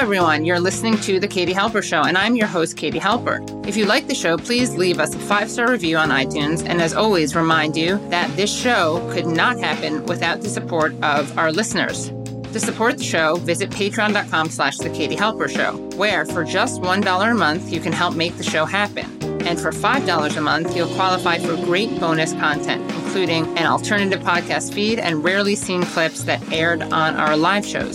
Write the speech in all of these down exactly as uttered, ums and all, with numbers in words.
everyone. You're listening to The Katie Halper Show, and I'm your host, Katie Halper. If you like the show, please leave us a five-star review on iTunes, and as always, remind you that this show could not happen without the support of our listeners. To support the show, visit patreon.com slash The Katie Halper Show, where for just one dollar a month, you can help make the show happen. And for five dollars a month, you'll qualify for great bonus content, including an alternative podcast feed and rarely seen clips that aired on our live shows.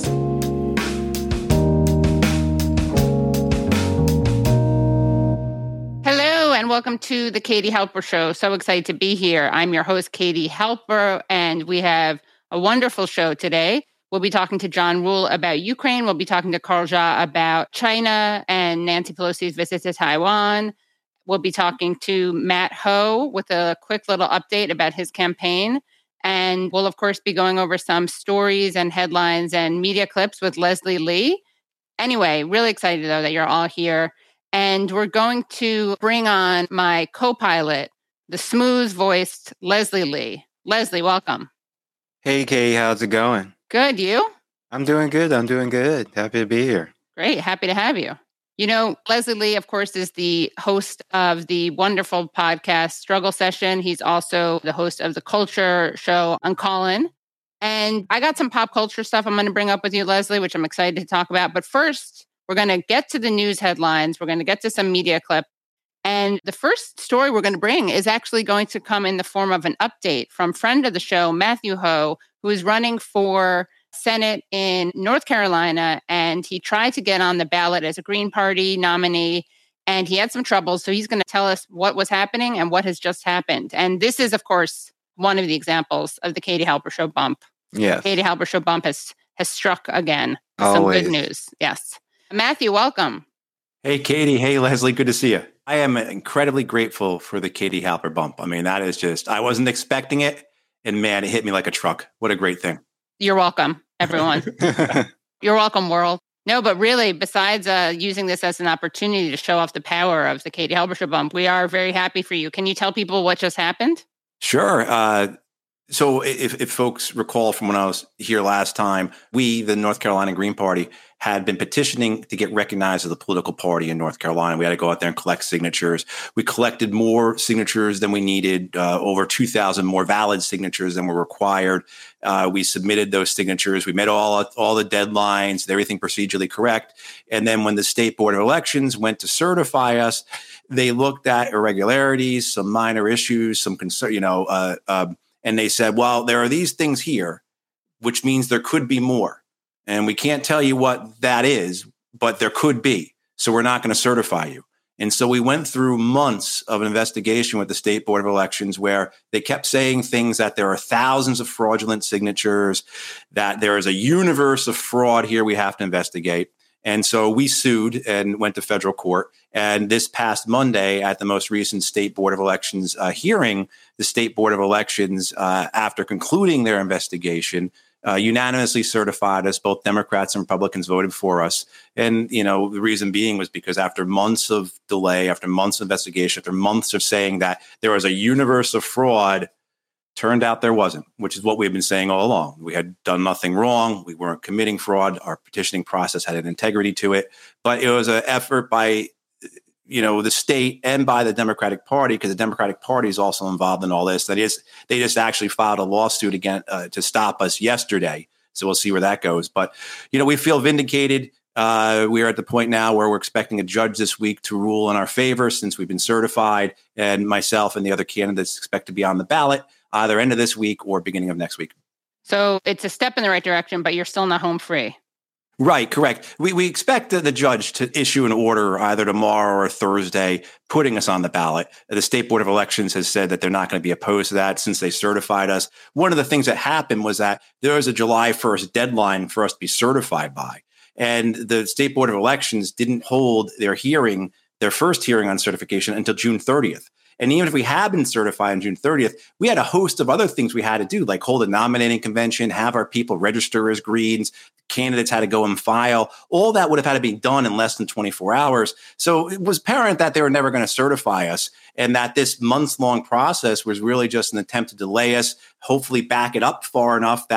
Hello, and welcome to The Katie Halper Show. So excited to be here. I'm your host, Katie Halper, and we have a wonderful show today. We'll be talking to John Rule about Ukraine. We'll be talking to Carl Jha about China and Nancy Pelosi's visit to Taiwan. We'll be talking to Matt Ho with a quick little update about his campaign. And we'll, of course, be going over some stories and headlines and media clips with Leslie Lee. Anyway, really excited, though, that you're all here. And we're going to bring on my co-pilot, the smooth-voiced Leslie Lee. Leslie, welcome. Hey, Kay, how's it going? Good, you? I'm doing good. I'm doing good. Happy to be here. Great. Happy to have you. You know, Leslie Lee, of course, is the host of the wonderful podcast Struggle Session. He's also the host of the culture show on Callin. And I got some pop culture stuff I'm going to bring up with you, Leslie, which I'm excited to talk about. But first, we're going to get to the news headlines. We're going to get to some media clip. And the first story we're going to bring is actually going to come in the form of an update from friend of the show, Matthew Ho, who is running for Senate in North Carolina. And he tried to get on the ballot as a Green Party nominee, and he had some trouble. So he's going to tell us what was happening and what has just happened. And this is, of course, one of the examples of the Katie Halper Show bump. Yes. Katie Halper Show bump has, has struck again. Always. Some good news. Yes. Matthew, welcome. Hey, Katie. Hey, Leslie. Good to see you. I am incredibly grateful for the Katie Halper bump. I mean, that is just, I wasn't expecting it. And man, it hit me like a truck. What a great thing. You're welcome, everyone. You're welcome, world. No, but really, besides uh, using this as an opportunity to show off the power of the Katie Halper Show bump, we are very happy for you. Can you tell people what just happened? Sure. Uh, so if, if folks recall from when I was here last time, we, the North Carolina Green Party, had been petitioning to get recognized as a political party in North Carolina. We had to go out there and collect signatures. We collected more signatures than we needed, uh, over two thousand more valid signatures than were required. Uh, we submitted those signatures. We met all, all the deadlines, everything procedurally correct. And then when the State Board of Elections went to certify us, they looked at irregularities, some minor issues, some concern, you know, uh, uh, and they said, well, there are these things here, which means there could be more. And we can't tell you what that is, but there could be. So we're not going to certify you. And so we went through months of an investigation with the State Board of Elections where they kept saying things that there are thousands of fraudulent signatures, that there is a universe of fraud here we have to investigate. And so we sued and went to federal court. And this past Monday, at the most recent State Board of Elections uh, hearing, the State Board of Elections, uh, after concluding their investigation, uh, unanimously certified us. Both Democrats and Republicans voted for us. And, you know, the reason being was because after months of delay, after months of investigation, after months of saying that there was a universe of fraud, turned out there wasn't, which is what we've been saying all along. We had done nothing wrong. We weren't committing fraud. Our petitioning process had an integrity to it. But it was an effort by, you know, the state and by the Democratic Party, because the Democratic Party is also involved in all this. That is, they just actually filed a lawsuit again uh, to stop us yesterday. So we'll see where that goes. But, you know, we feel vindicated. Uh, we are at the point now where we're expecting a judge this week to rule in our favor since we've been certified. And myself and the other candidates expect to be on the ballot either end of this week or beginning of next week. So it's a step in the right direction, but you're still not home free. Right, correct. We we expect the, the judge to issue an order either tomorrow or Thursday, putting us on the ballot. The State Board of Elections has said that they're not going to be opposed to that since they certified us. One of the things that happened was that there was a July first deadline for us to be certified by. And the State Board of Elections didn't hold their hearing, their first hearing on certification until June thirtieth. And even if we had been certified on June thirtieth, we had a host of other things we had to do, like hold a nominating convention, have our people register as Greens, candidates had to go and file. All that would have had to be done in less than twenty-four hours. So it was apparent that they were never going to certify us, and that this months-long process was really just an attempt to delay us, hopefully back it up far enough that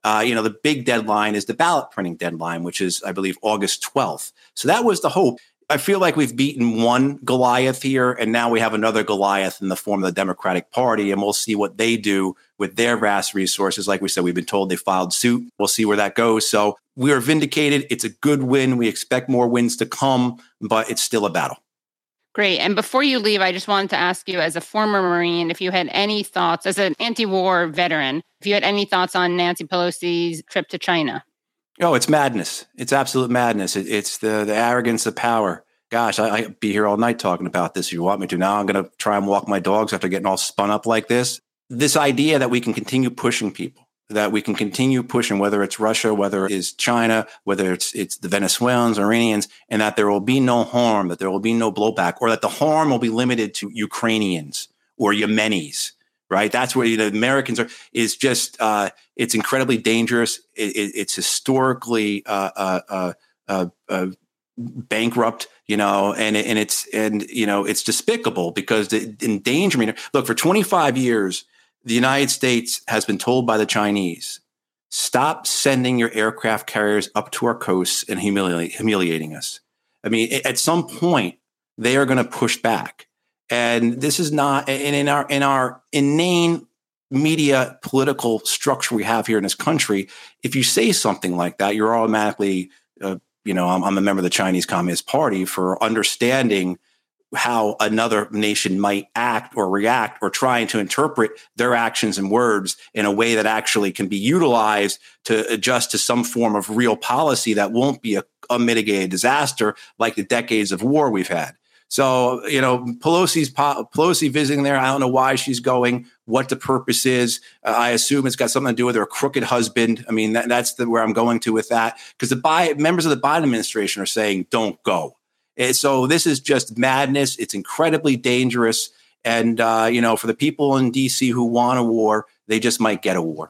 Uh, you know, the big deadline is the ballot printing deadline, which is, I believe, August twelfth. So that was the hope. I feel like we've beaten one Goliath here, and now we have another Goliath in the form of the Democratic Party, and we'll see what they do with their vast resources. Like we said, we've been told they filed suit. We'll see where that goes. So we are vindicated. It's a good win. We expect more wins to come, but it's still a battle. Great. And before you leave, I just wanted to ask you, as a former Marine, if you had any thoughts, as an anti-war veteran, if you had any thoughts on Nancy Pelosi's trip to China. Oh, it's madness. It's absolute madness. It, it's the, the arrogance of power. Gosh, I, I'd be here all night talking about this if you want me to. Now I'm going to try and walk my dogs after getting all spun up like this. This idea that we can continue pushing people, that we can continue pushing, whether it's Russia, whether it's China, whether it's it's the Venezuelans, Iranians, and that there will be no harm, that there will be no blowback, or that the harm will be limited to Ukrainians or Yemenis, right? That's where, you know, Americans are, is just, uh, it's incredibly dangerous. It, it, it's historically uh, uh, uh, uh, uh, bankrupt, you know, and and it's, and, you know, it's despicable because the endangerment, look, for twenty-five years, the United States has been told by the Chinese, stop sending your aircraft carriers up to our coasts and humili- humiliating us. I mean, at some point, they are going to push back. And this is not, and in our in our inane media political structure we have here in this country, if you say something like that, you're automatically, uh, you know, I'm, I'm a member of the Chinese Communist Party for understanding how another nation might act or react, or trying to interpret their actions and words in a way that actually can be utilized to adjust to some form of real policy that won't be a unmitigated disaster like the decades of war we've had. So, you know, Pelosi's Pelosi visiting there. I don't know why she's going, what the purpose is. Uh, I assume it's got something to do with her crooked husband. I mean, that, that's the, where I'm going to with that, because the Biden, members of the Biden administration are saying, don't go. And so this is just madness. It's incredibly dangerous. And, uh, you know, for the people in D C who want a war, they just might get a war.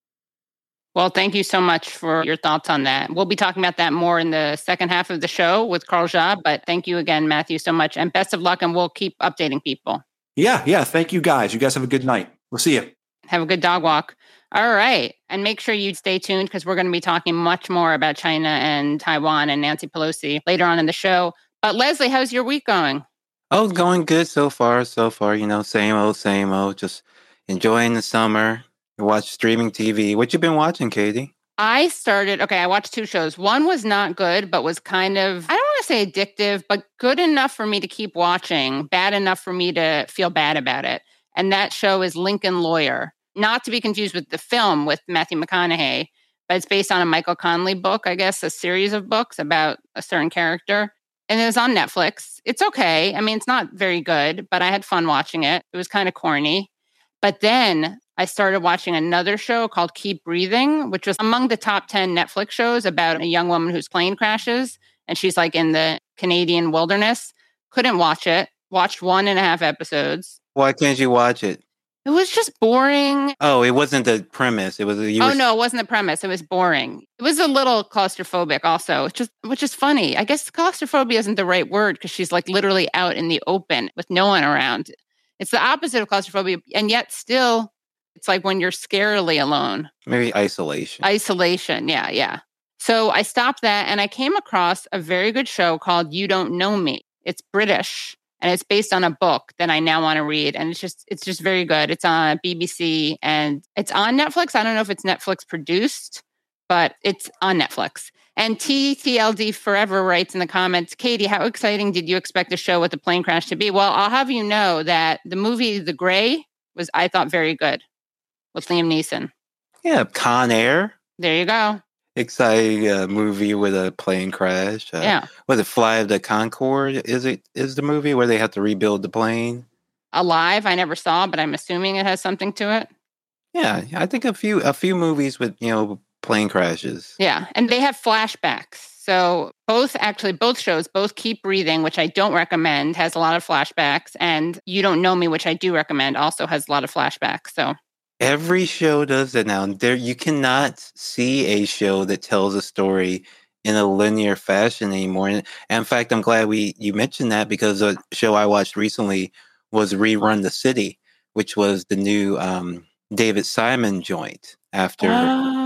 Well, thank you so much for your thoughts on that. We'll be talking about that more in the second half of the show with Carl Jha. But thank you again, Matthew, so much. And best of luck. And we'll keep updating people. Yeah, yeah. Thank you, guys. You guys have a good night. We'll see you. Have a good dog walk. All right. And make sure you stay tuned, because we're going to be talking much more about China and Taiwan and Nancy Pelosi later on in the show. But Leslie, how's your week going? Oh, going good so far. So far, you know, same old, same old. Just enjoying the summer. Watch streaming T V. What you been watching, Katie? I started, okay, I watched two shows. One was not good, but was kind of, I don't want to say addictive, but good enough for me to keep watching, bad enough for me to feel bad about it. And that show is Lincoln Lawyer. Not to be confused with the film with Matthew McConaughey, but it's based on a Michael Connelly book, I guess, a series of books about a certain character. And it was on Netflix. It's okay. I mean, it's not very good, but I had fun watching it. It was kind of corny. But then I started watching another show called Keep Breathing, which was among the top ten Netflix shows about a young woman whose plane crashes. And she's like in the Canadian wilderness. Couldn't watch it. Watched one and a half episodes. Why can't you watch it? It was just boring. Oh, it wasn't the premise. It was. You oh were... no, it wasn't the premise. It was boring. It was a little claustrophobic, also, which is which is funny. I guess claustrophobia isn't the right word, because she's like literally out in the open with no one around. It's the opposite of claustrophobia, and yet still, it's like when you're scarily alone. Maybe isolation. Isolation, yeah, yeah. So I stopped that, and I came across a very good show called You Don't Know Me. It's British. And it's based on a book that I now want to read. And it's just it's just very good. It's on B B C and it's on Netflix. I don't know if it's Netflix produced, but it's on Netflix. And T T L D Forever writes in the comments, Katie, how exciting did you expect a show with a plane crash to be? Well, I'll have you know that the movie The Grey was, I thought, very good with Liam Neeson. Yeah, Con Air. There you go. Exciting uh, movie with a plane crash. Uh, yeah. Was it Fly of the Concorde? Is it is the movie where they have to rebuild the plane? Alive, I never saw, but I'm assuming it has something to it. Yeah, I think a few a few movies with, you know, plane crashes. Yeah, and they have flashbacks. So both actually both shows, both Keep Breathing, which I don't recommend, has a lot of flashbacks, and You Don't Know Me, which I do recommend, also has a lot of flashbacks. So every show does that now. There, you cannot see a show that tells a story in a linear fashion anymore. And in fact, I'm glad we you mentioned that, because a show I watched recently was Rerun the City, which was the new um, David Simon joint after. Oh,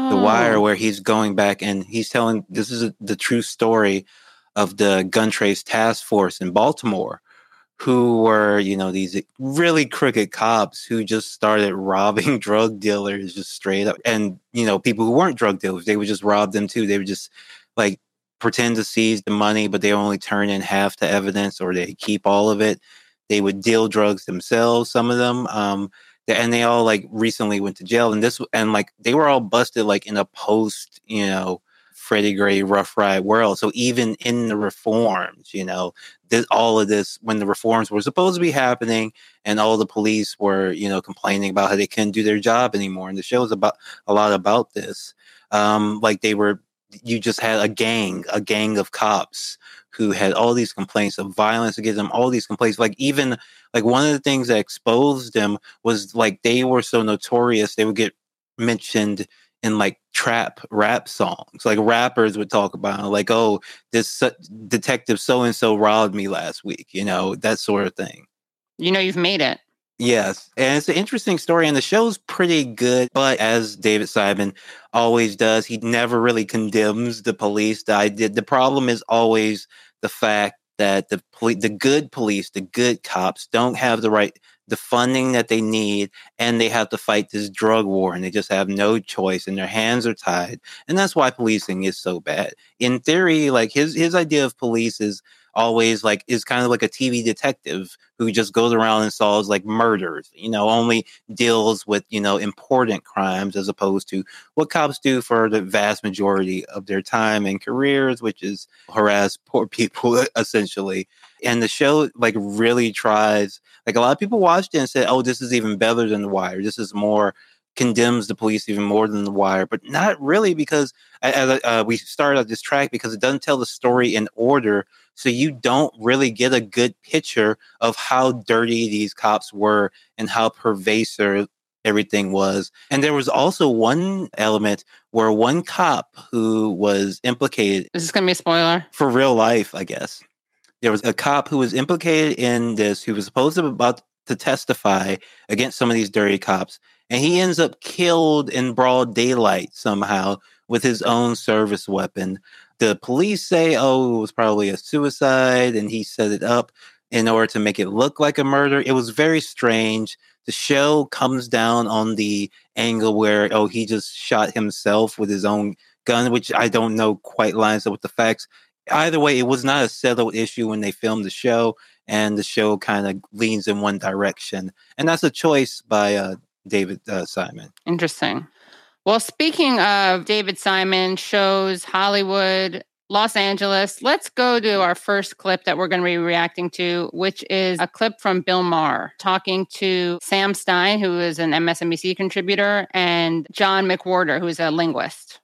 Oh. The Wire, where he's going back and he's telling this is a, the true story of the gun trace task force in Baltimore, who were, you know, these really crooked cops who just started robbing drug dealers just straight up. And, you know, people who weren't drug dealers, they would just rob them too. They would just like pretend to seize the money, but they only turn in half the evidence or they keep all of it. They would deal drugs themselves, some of them. Um, and they all like recently went to jail. And this, and like they were all busted like in a post, you know, Freddie Gray Rough Ride world. So even in the reforms, you know, this, all of this, when the reforms were supposed to be happening and all the police were, you know, complaining about how they couldn't do their job anymore. And the show's about a lot about this. Um, like they were, you just had a gang, a gang of cops who had all these complaints of violence against them, all these complaints. Like even like one of the things that exposed them was like they were so notorious, they would get mentioned in like trap rap songs. Like rappers would talk about like, oh, this uh, detective so-and-so robbed me last week, you know, that sort of thing. You know, you've made it. Yes. And it's an interesting story and the show's pretty good. But as David Simon always does, he never really condemns the police. The idea, the problem is always the fact that the poli- the good police, the good cops don't have the right, the funding that they need, and they have to fight this drug war, and they just have no choice, and their hands are tied. And that's why policing is so bad. In theory, like his his idea of police is always like is kind of like a T V detective who just goes around and solves like murders, you know, only deals with, you know, important crimes as opposed to what cops do for the vast majority of their time and careers, which is harass poor people essentially. And the show like really tries, like a lot of people watched it and said, oh, this is even better than The Wire. This is more, condemns the police even more than The Wire, but not really, because as uh, we started out this track, because it doesn't tell the story in order. So you don't really get a good picture of how dirty these cops were and how pervasive everything was. And there was also one element where one cop who was implicated. Is this going to be a spoiler? For real life, I guess. There was a cop who was implicated in this, who was supposed to be about to testify against some of these dirty cops. And he ends up killed in broad daylight somehow with his own service weapon. The police say, oh, it was probably a suicide, and he set it up in order to make it look like a murder. It was very strange. The show comes down on the angle where, oh, he just shot himself with his own gun, which I don't know quite lines up with the facts. Either way, it was not a settled issue when they filmed the show, and the show kind of leans in one direction. And that's a choice by uh, David uh, Simon. Interesting. Well, speaking of David Simon, shows, Hollywood, Los Angeles, let's go to our first clip that we're going to be reacting to, which is a clip from Bill Maher talking to Sam Stein, who is an M S N B C contributor, and John McWhorter, who is a linguist.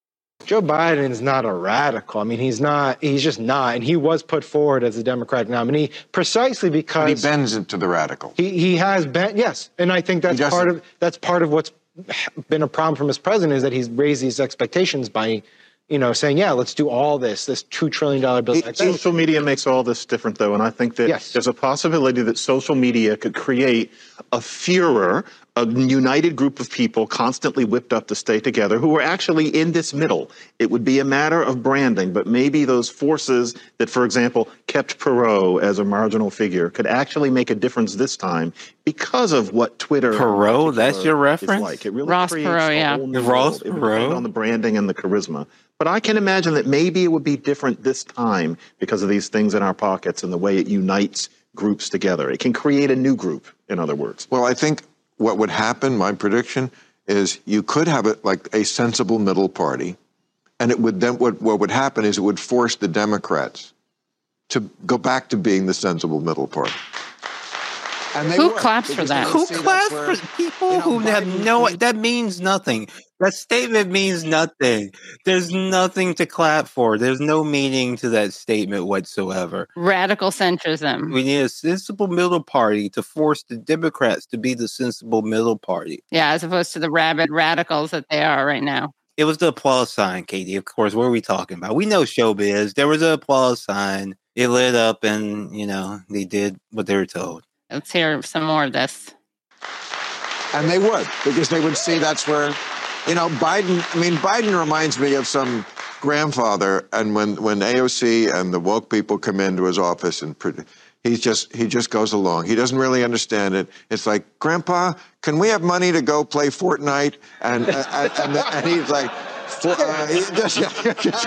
Joe Biden is not a radical. I mean, he's not, he's just not. And he was put forward as a Democratic nominee precisely because... But he bends into the radical. He he has been, yes. And I think that's part of, that's part of what's been a problem from his president, is that he's raised these expectations by, you know, saying, yeah, let's do all this, this two trillion dollars bill. Like social media makes all this different, though. And I think that yes. there's a possibility that social media could create a furor, a united group of people constantly whipped up to stay together who are actually in this middle. It would be a matter of branding, but maybe those forces that, for example, kept Perot as a marginal figure could actually make a difference this time because of what Twitter... Perot, that's your reference? Like. It really Ross creates Perot, a yeah. whole new Ross world. It would depend Perot? on the branding and the charisma. But I can imagine that maybe it would be different this time because of these things in our pockets and the way it unites groups together. It can create a new group, in other words. Well, I think what would happen, my prediction, is you could have it like a sensible middle party, and it would then what, what would happen is it would force the Democrats to go back to being the sensible middle party. And they Who would, claps for that? Who claps where, for people you know, who Biden, have no... That means nothing. That statement means nothing. There's nothing to clap for. There's no meaning to that statement whatsoever. Radical centrism. We need a sensible middle party to force the Democrats to be the sensible middle party. Yeah, as opposed to the rabid radicals that they are right now. It was the applause sign, Katie. Of course, what are we talking about? We know showbiz. There was an applause sign. It lit up and, you know, they did what they were told. Let's hear some more of this. And they would, because they would see that's where You know, Biden, I mean, Biden reminds me of some grandfather, and when, when A O C and the woke people come into his office, and he's just, he just goes along. He doesn't really understand it. It's like, Grandpa, can we have money to go play Fortnite? And, and, and, and he's like, For, uh, just, yeah, just,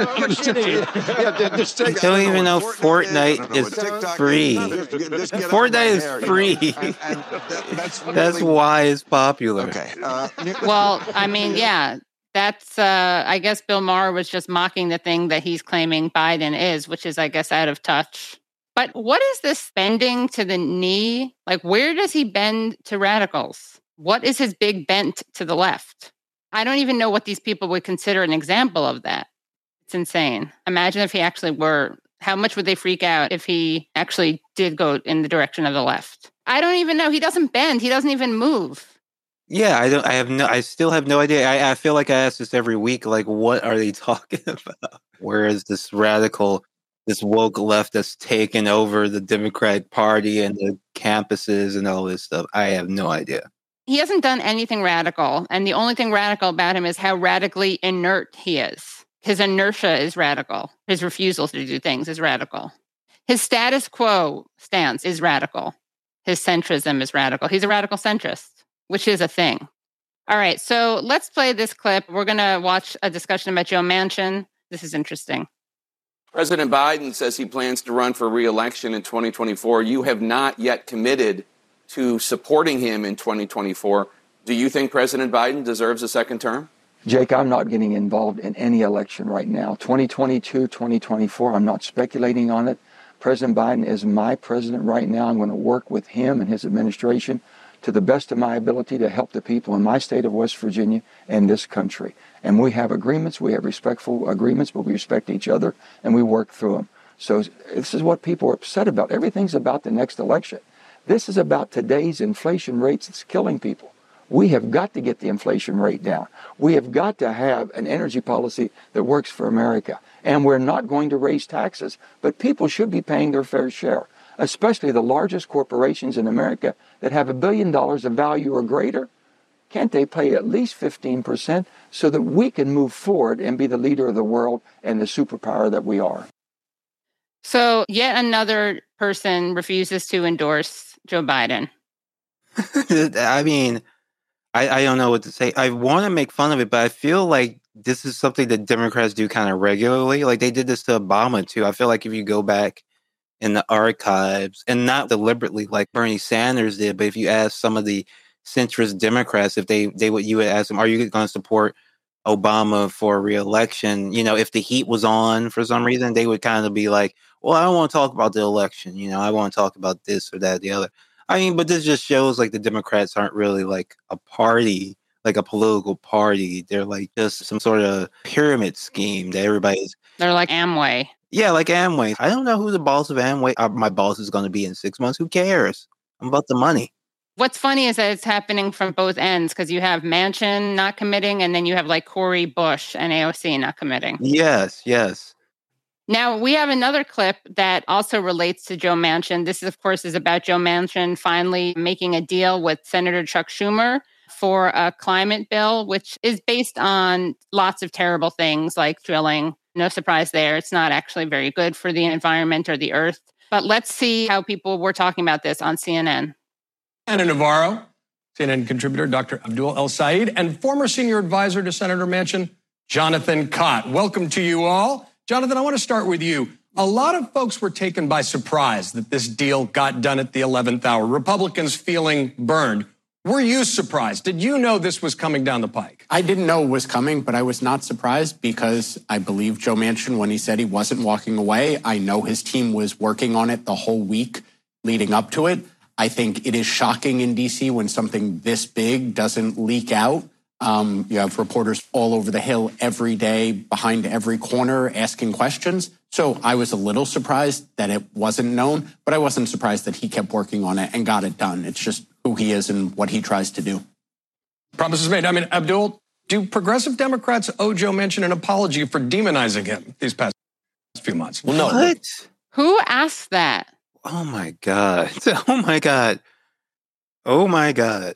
yeah, just take, you don't even know Fortnite, Fortnite is, is free. Just, just Fortnite is hair, free. You know? and, and that, that's, really, that's why it's popular. Okay. Uh, well, I mean, yeah, that's, uh, I guess Bill Maher was just mocking the thing that he's claiming Biden is, which is, I guess, out of touch. But what is this bending to the knee? Like, where does he bend to radicals? What is his big bent to the left? I don't even know what these people would consider an example of that. It's insane. Imagine if he actually were, how much would they freak out if he actually did go in the direction of the left? I don't even know. He doesn't bend. He doesn't even move. Yeah, I don't, I have no, I still have no idea. I, I feel like I ask this every week, like, what are they talking about? Where is this radical, this woke left that's taken over the Democratic Party and the campuses and all this stuff? I have no idea. He hasn't done anything radical. And the only thing radical about him is how radically inert he is. His inertia is radical. His refusal to do things is radical. His status quo stance is radical. His centrism is radical. He's a radical centrist, which is a thing. All right, so let's play this clip. We're going to watch a discussion about Joe Manchin. This is interesting. President Biden says he plans to run for re-election in twenty twenty-four. You have not yet committed to supporting him in twenty twenty-four. Do you think President Biden deserves a second term? Jake, I'm not getting involved in any election right now. twenty twenty-two, twenty twenty-four, I'm not speculating on it. President Biden is my president right now. I'm going to work with him and his administration to the best of my ability to help the people in my state of West Virginia and this country. And we have agreements, we have respectful agreements, but we respect each other and we work through them. So this is what people are upset about. Everything's about the next election. This is about today's inflation rates that's killing people. We have got to get the inflation rate down. We have got to have an energy policy that works for America. And we're not going to raise taxes, but people should be paying their fair share, especially the largest corporations in America that have a billion dollars of value or greater. Can't they pay at least fifteen percent so that we can move forward and be the leader of the world and the superpower that we are? So yet another person refuses to endorse Joe Biden. I mean, I, I don't know what to say. I want to make fun of it, but I feel like this is something that Democrats do kind of regularly. Like they did this to Obama too. I feel like if you go back in the archives, and not deliberately like Bernie Sanders did, but if you ask some of the centrist Democrats, if they, they would, you would ask them, are you going to support Obama for re-election? You know, if the heat was on for some reason, they would kind of be like, well, I don't want to talk about the election. You know, I want to talk about this or that, or the other. I mean, but this just shows like the Democrats aren't really like a party, like a political party. They're like just some sort of pyramid scheme that everybody's. They're like Amway. Yeah, like Amway. I don't know who the boss of Amway. Uh, my boss is going to be in six months. Who cares? I'm about the money. What's funny is that it's happening from both ends because you have Manchin not committing, and then you have like Cori Bush and A O C not committing. Yes, yes. Now, we have another clip that also relates to Joe Manchin. This, of course, is about Joe Manchin finally making a deal with Senator Chuck Schumer for a climate bill, which is based on lots of terrible things like drilling. No surprise there. It's not actually very good for the environment or the earth. But let's see how people were talking about this on C N N. Ana Navarro, C N N contributor Doctor Abdul El-Sayed, and former senior advisor to Senator Manchin, Jonathan Cott. Welcome to you all. Jonathan, I want to start with you. A lot of folks were taken by surprise that this deal got done at the eleventh hour. Republicans feeling burned. Were you surprised? Did you know this was coming down the pike? I didn't know it was coming, but I was not surprised because I believe Joe Manchin when he said he wasn't walking away. I know his team was working on it the whole week leading up to it. I think it is shocking in D C when something this big doesn't leak out. Um, you have reporters all over the Hill every day, behind every corner, asking questions. So I was a little surprised that it wasn't known, but I wasn't surprised that he kept working on it and got it done. It's just who he is and what he tries to do. Promises made. I mean, Abdul, do progressive Democrats owe Joe Manchin an apology for demonizing him these past few months? Well, no. What? Who asked that? Oh, my God. Oh, my God. Oh, my God.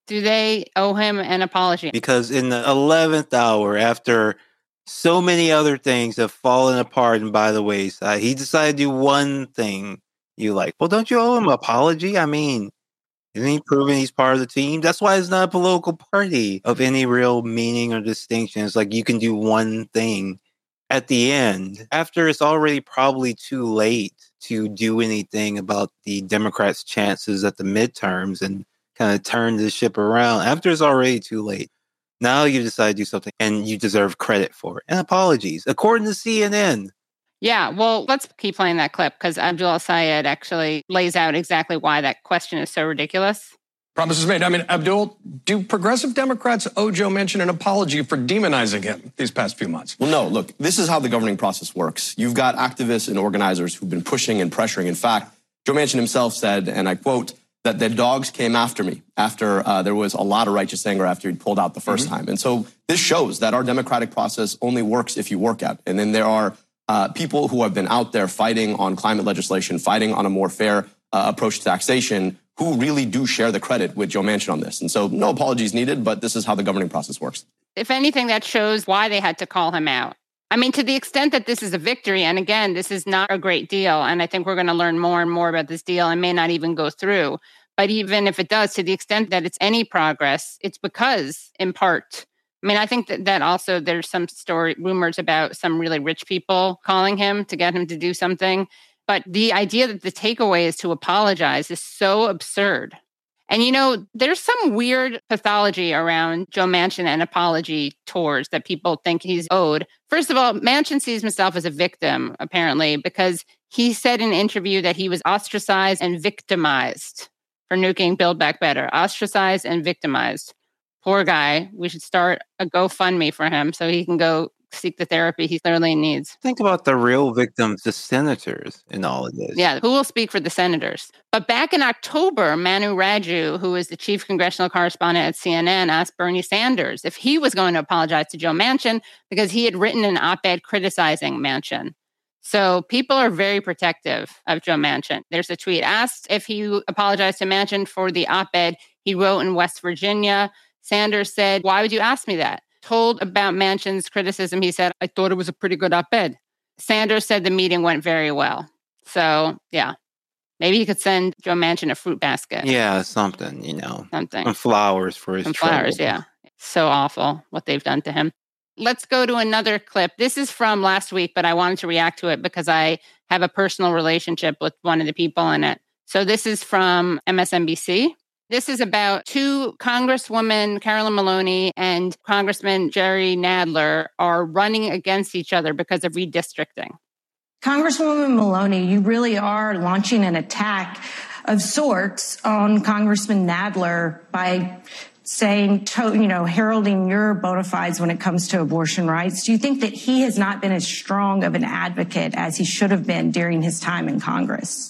Do they owe him an apology? Because in the eleventh hour, after so many other things have fallen apart and by the wayside, he decided to do one thing you like. Well, don't you owe him an apology? I mean, isn't he proving he's part of the team? That's why it's not a political party of any real meaning or distinction. It's like you can do one thing at the end after it's already probably too late to do anything about the Democrats' chances at the midterms and kind of turn the ship around. After it's already too late. Now you decide to do something and you deserve credit for it. And apologies, according to C N N. Yeah, well, let's keep playing that clip because Abdul El-Sayed actually lays out exactly why that question is so ridiculous. Promises made. I mean, Abdul, do progressive Democrats owe Joe Manchin an apology for demonizing him these past few months? Well, no. Look, this is how the governing process works. You've got activists and organizers who've been pushing and pressuring. In fact, Joe Manchin himself said, and I quote, that the dogs came after me after uh, there was a lot of righteous anger after he'd pulled out the first mm-hmm. time. And so this shows that our democratic process only works if you work at it. And then there are uh, people who have been out there fighting on climate legislation, fighting on a more fair uh, approach to taxation, who really do share the credit with Joe Manchin on this. And so no apologies needed, but this is how the governing process works. If anything, that shows why they had to call him out. I mean, to the extent that this is a victory, and again, this is not a great deal, and I think we're going to learn more and more about this deal and may not even go through. But even if it does, to the extent that it's any progress, it's because, in part, I mean, I think that, that also there's some story, rumors about some really rich people calling him to get him to do something. But the idea that the takeaway is to apologize is so absurd. And, you know, there's some weird pathology around Joe Manchin and apology tours that people think he's owed. First of all, Manchin sees himself as a victim, apparently, because he said in an interview that he was ostracized and victimized for nuking Build Back Better. Ostracized and victimized. Poor guy. We should start a GoFundMe for him so he can go seek the therapy he clearly needs. Think about the real victims, the senators in all of this. Yeah, who will speak for the senators? But back in October, Manu Raju, who is the chief congressional correspondent at C N N, asked Bernie Sanders if he was going to apologize to Joe Manchin because he had written an op-ed criticizing Manchin. So people are very protective of Joe Manchin. There's a tweet asked if he apologized to Manchin for the op-ed he wrote in West Virginia. Sanders said, "Why would you ask me that?" Told about Manchin's criticism, he said, "I thought it was a pretty good op-ed." Sanders said the meeting went very well. So, yeah, maybe he could send Joe Manchin a fruit basket. Yeah, something, you know. Something. Some flowers for his Some trouble. flowers, yeah. So awful what they've done to him. Let's go to another clip. This is from last week, but I wanted to react to it because I have a personal relationship with one of the people in it. So this is from M S N B C. This is about two Congresswomen, Carolyn Maloney and Congressman Jerry Nadler, are running against each other because of redistricting. Congresswoman Maloney, you really are launching an attack of sorts on Congressman Nadler by saying, you know, heralding your bona fides when it comes to abortion rights. Do you think that he has not been as strong of an advocate as he should have been during his time in Congress?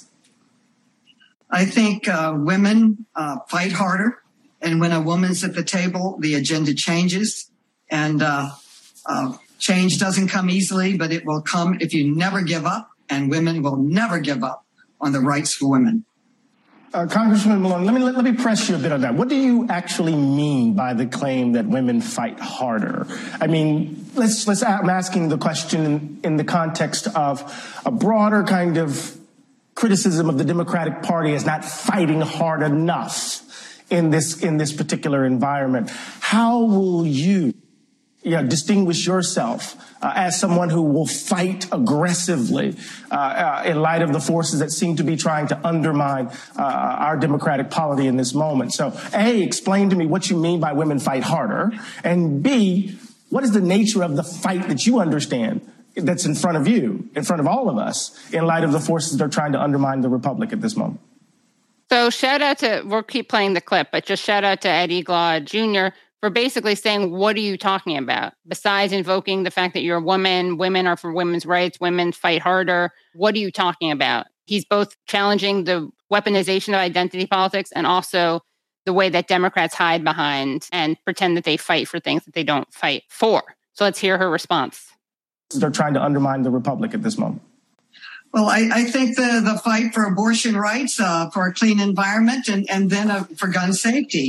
I think uh, women uh, fight harder. And when a woman's at the table, the agenda changes. And uh, uh, change doesn't come easily, but it will come if you never give up. And women will never give up on the rights for women. Uh, Congressman Maloney, let me let, let me press you a bit on that. What do you actually mean by the claim that women fight harder? I mean, let's let's. I'm asking the question in, in the context of a broader kind of criticism of the Democratic Party as not fighting hard enough in this in this particular environment. How will you, you know, distinguish yourself uh, as someone who will fight aggressively uh, uh, in light of the forces that seem to be trying to undermine uh, our democratic polity in this moment? So, A, explain to me what you mean by women fight harder, and B, what is the nature of the fight that you understand that's in front of you, in front of all of us, in light of the forces that are trying to undermine the republic at this moment? So shout out to, we'll keep playing the clip, but just shout out to Ed Eglaw Junior for basically saying, what are you talking about? Besides invoking the fact that you're a woman, women are for women's rights, women fight harder. What are you talking about? He's both challenging the weaponization of identity politics and also the way that Democrats hide behind and pretend that they fight for things that they don't fight for. So let's hear her response. They're trying to undermine the republic at this moment. Well, I, I think the, the fight for abortion rights, uh, for a clean environment, and, and then uh, for gun safety.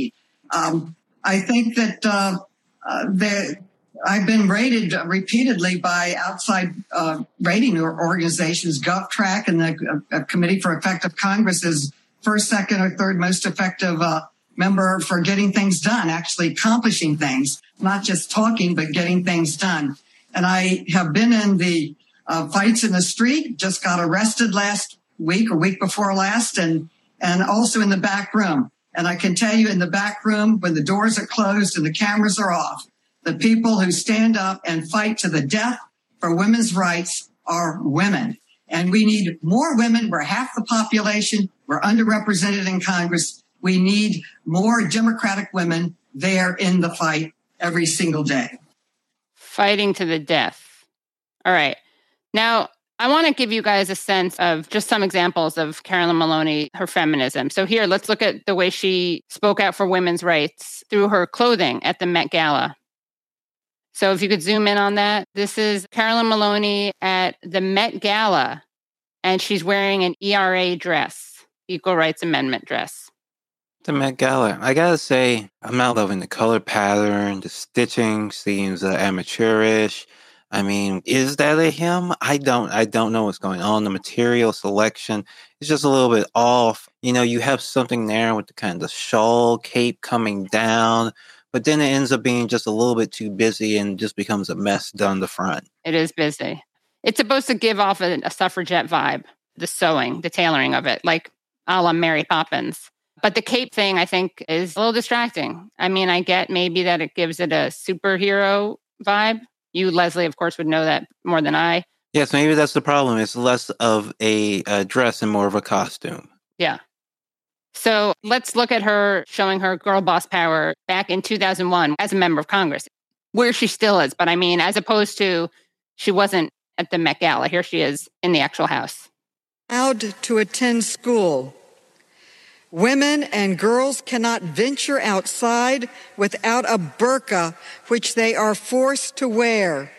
Um, I think that uh, uh, there, I've been rated repeatedly by outside uh, rating organizations, GovTrack and the uh, Committee for Effective Congress, is first, second, or third most effective uh, member for getting things done, actually accomplishing things, not just talking, but getting things done. And I have been in the uh, fights in the street, just got arrested last week or week before last, and, and also in the back room. And I can tell you in the back room, when the doors are closed and the cameras are off, the people who stand up and fight to the death for women's rights are women. And we need more women. We're half the population. We're underrepresented in Congress. We need more Democratic women there in the fight every single day. Fighting to the death. All right. Now, I want to give you guys a sense of just some examples of Carolyn Maloney, her feminism. So here, let's look at the way she spoke out for women's rights through her clothing at the Met Gala. So if you could zoom in on that. This is Carolyn Maloney at the Met Gala, and she's wearing an E R A dress, Equal Rights Amendment dress. The Met Gala. I gotta say, I'm not loving the color pattern. The stitching seems uh, amateurish. I mean, is that a him? I don't. I don't know what's going on. The material selection is just a little bit off. You know, you have something there with the kind of the shawl cape coming down, but then it ends up being just a little bit too busy and just becomes a mess down the front. It is busy. It's supposed to give off a, a suffragette vibe. The sewing, the tailoring of it, like a la Mary Poppins. But the cape thing, I think, is a little distracting. I mean, I get maybe that it gives it a superhero vibe. You, Leslie, of course, would know that more than I. Yes, maybe that's the problem. It's less of a, a dress and more of a costume. Yeah. So let's look at her showing her girl boss power back in two thousand one as a member of Congress, where she still is. But I mean, as opposed to she wasn't at the Met Gala. Here she is in the actual house. Allowed to attend school. Women and girls cannot venture outside without a burqa, which they are forced to wear.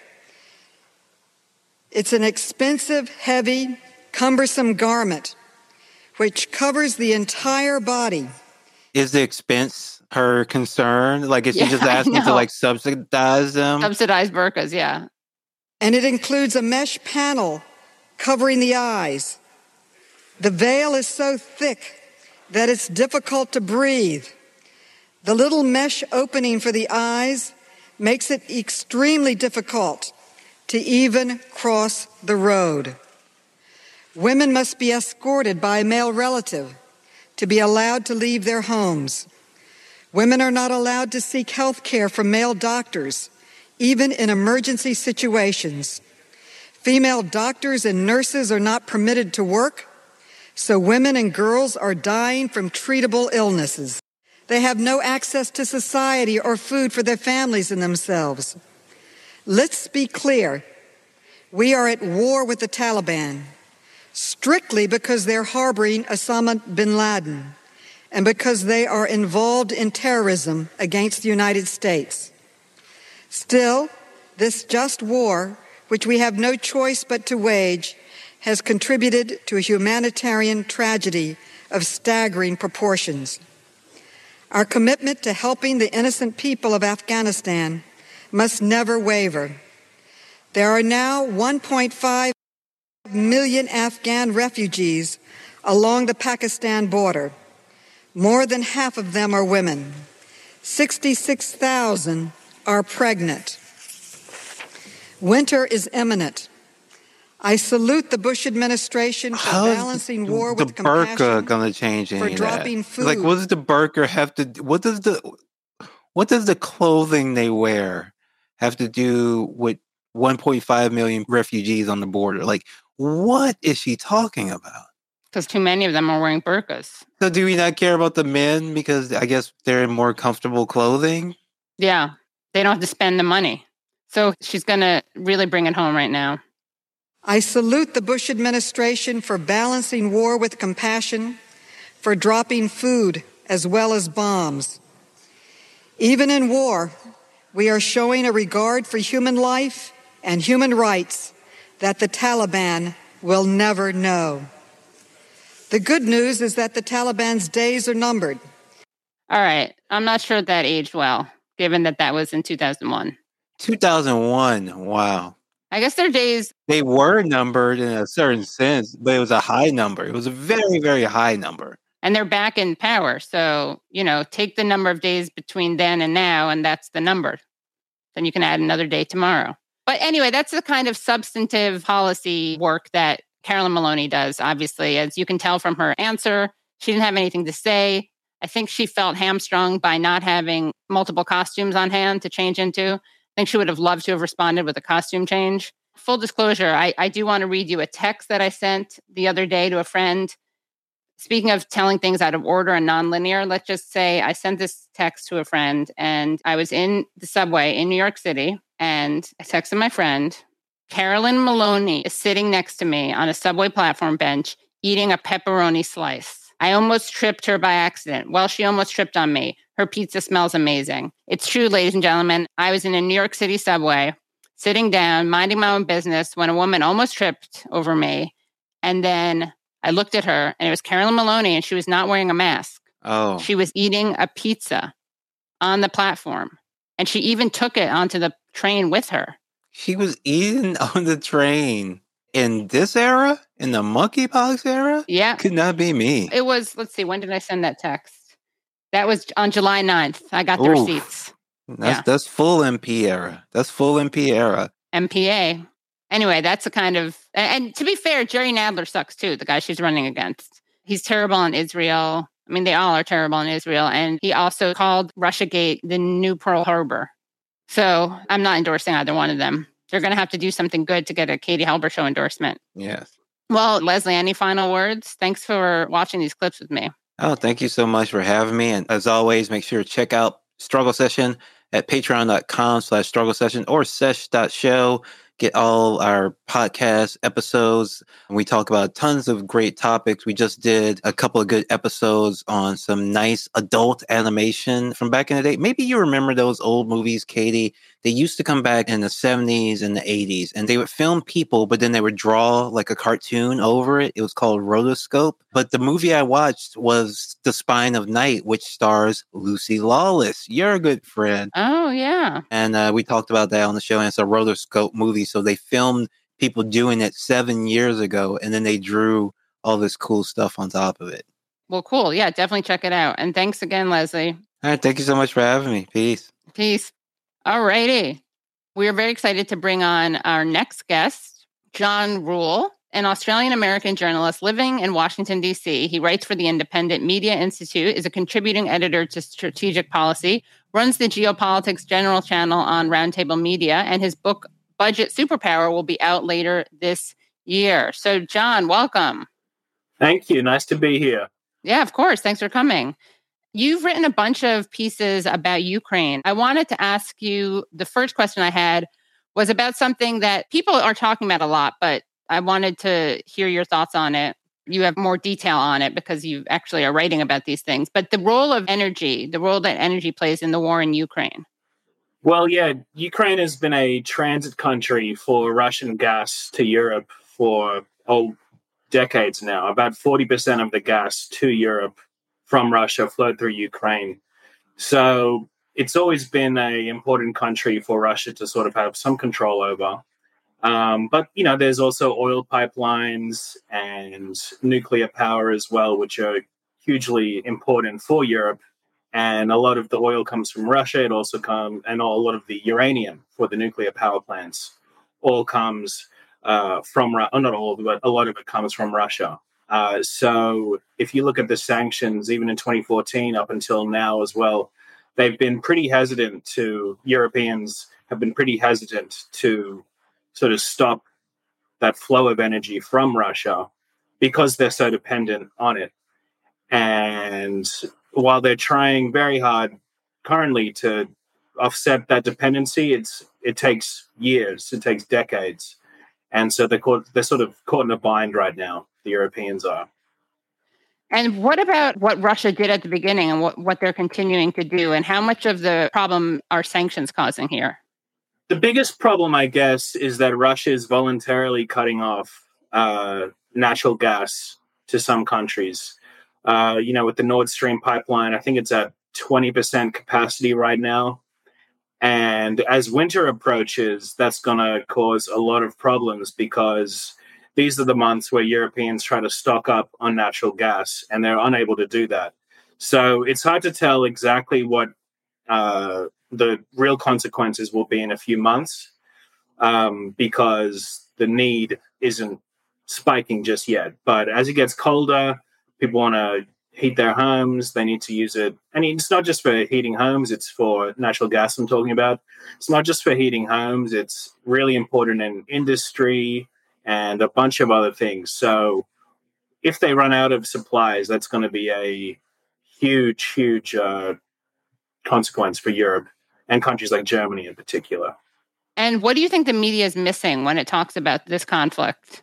It's an expensive, heavy, cumbersome garment which covers the entire body. Is the expense her concern? Like, is Yeah, she just I asking to know. like subsidize them? Subsidized burqas, yeah. And it includes a mesh panel covering the eyes. The veil is so thick that it's difficult to breathe. The little mesh opening for the eyes makes it extremely difficult to even cross the road. Women must be escorted by a male relative to be allowed to leave their homes. Women are not allowed to seek health care from male doctors, even in emergency situations. Female doctors and nurses are not permitted to work, so women and girls are dying from treatable illnesses. They have no access to society or food for their families and themselves. Let's be clear. We are at war with the Taliban, strictly because they're harboring Osama bin Laden and because they are involved in terrorism against the United States. Still, this just war, which we have no choice but to wage, has contributed to a humanitarian tragedy of staggering proportions. Our commitment to helping the innocent people of Afghanistan must never waver. There are now one point five million Afghan refugees along the Pakistan border. More than half of them are women. sixty-six thousand are pregnant. Winter is imminent. I salute the Bush administration for How is balancing the, war the with burqa compassion gonna change any for of dropping that? food. Like, what does the burqa have to? do- What does the what does the clothing they wear have to do with one point five million refugees on the border? Like, what is she talking about? Because too many of them are wearing burqas. So, do we not care about the men because I guess they're in more comfortable clothing? Yeah. They don't have to spend the money. So she's going to really bring it home right now. I salute the Bush administration for balancing war with compassion, for dropping food as well as bombs. Even in war, we are showing a regard for human life and human rights that the Taliban will never know. The good news is that the Taliban's days are numbered. All right. I'm not sure that aged well, given that that was in two thousand one. two thousand one. Wow. I guess their days. They were numbered in a certain sense, but it was a high number. It was a very, very high number. And they're back in power. So, you know, take the number of days between then and now, and that's the number. Then you can add another day tomorrow. But anyway, that's the kind of substantive policy work that Carolyn Maloney does, obviously. As you can tell from her answer, she didn't have anything to say. I think she felt hamstrung by not having multiple costumes on hand to change into. I think she would have loved to have responded with a costume change. Full disclosure, I, I do want to read you a text that I sent the other day to a friend. Speaking of telling things out of order and nonlinear, let's just say I sent this text to a friend and I was in the subway in New York City and I texted my friend, Carolyn Maloney is sitting next to me on a subway platform bench eating a pepperoni slice. I almost tripped her by accident. Well, she almost tripped on me. Her pizza smells amazing. It's true, ladies and gentlemen. I was in a New York City subway, sitting down, minding my own business when a woman almost tripped over me. And then I looked at her and it was Carolyn Maloney and she was not wearing a mask. Oh. She was eating a pizza on the platform. And she even took it onto the train with her. She was eating on the train in this era? In the monkeypox era? Yeah. Could not be me. It was, let's see, when did I send that text? That was on July ninth. I got the Oof. receipts. That's, yeah. that's full M P era. That's full M P era. M P A. Anyway, that's the kind of, and, and to be fair, Jerry Nadler sucks too, the guy she's running against. He's terrible in Israel. I mean, they all are terrible in Israel. And he also called Russiagate the new Pearl Harbor. So I'm not endorsing either one of them. They're going to have to do something good to get a Katie Halbert Show endorsement. Yes. Well, Leslie, any final words? Thanks for watching these clips with me. Oh, thank you so much for having me. And as always, make sure to check out Struggle Session at patreon.com slash struggle session or sesh.show. Get all our podcast episodes. We talk about tons of great topics. We just did a couple of good episodes on some nice adult animation from back in the day. Maybe you remember those old movies, Katie. They used to come back in the seventies and the eighties, and they would film people, but then they would draw like a cartoon over it. It was called Rotoscope. But the movie I watched was The Spine of Night, which stars Lucy Lawless. You're a good friend. Oh, yeah. And uh, we talked about that on the show, and it's a Rotoscope movie. So they filmed people doing it seven years ago, and then they drew all this cool stuff on top of it. Well, cool. Yeah, definitely check it out. And thanks again, Leslie. All right. Thank you so much for having me. Peace. Peace. All righty. We are very excited to bring on our next guest, John Rule, an Australian-American journalist living in Washington, D C. He writes for the Independent Media Institute, is a contributing editor to strategic policy, runs the Geopolitics General channel on Roundtable Media, and his book, Budget Superpower, will be out later this year. So, John, welcome. Thank you. Nice to be here. Yeah, of course. Thanks for coming. You've written a bunch of pieces about Ukraine. I wanted to ask you, the first question I had was about something that people are talking about a lot, but I wanted to hear your thoughts on it. You have more detail on it because you actually are writing about these things. But the role of energy, the role that energy plays in the war in Ukraine. Well, yeah, Ukraine has been a transit country for Russian gas to Europe for oh, decades now. About forty percent of the gas to Europe from Russia flowed through Ukraine. So it's always been an important country for Russia to sort of have some control over. Um, but, you know, there's also oil pipelines and nuclear power as well, which are hugely important for Europe. And a lot of the oil comes from Russia. It also comes, and a lot of the uranium for the nuclear power plants all comes uh, from, oh, not all of it, but a lot of it comes from Russia. Uh, so if you look at the sanctions, even in twenty fourteen up until now as well, they've been pretty hesitant to, Europeans have been pretty hesitant to sort of stop that flow of energy from Russia because they're so dependent on it. And while they're trying very hard currently to offset that dependency, it's it takes years, it takes decades. And so they're, caught, they're sort of caught in a bind right now, the Europeans are. And what about what Russia did at the beginning and what, what they're continuing to do? And how much of the problem are sanctions causing here? The biggest problem, I guess, is that Russia is voluntarily cutting off uh, natural gas to some countries. Uh, you know, with the Nord Stream pipeline, I think it's at twenty percent capacity right now. And as winter approaches, that's going to cause a lot of problems because these are the months where Europeans try to stock up on natural gas, and they're unable to do that. So it's hard to tell exactly what uh, the real consequences will be in a few months um, because the need isn't spiking just yet. But as it gets colder, people want to heat their homes. They need to use it. I mean, it's not just for heating homes. It's for natural gas I'm talking about. It's not just for heating homes. It's really important in industry and a bunch of other things. So if they run out of supplies, that's going to be a huge, huge uh, consequence for Europe and countries like Germany in particular. And what do you think the media is missing when it talks about this conflict?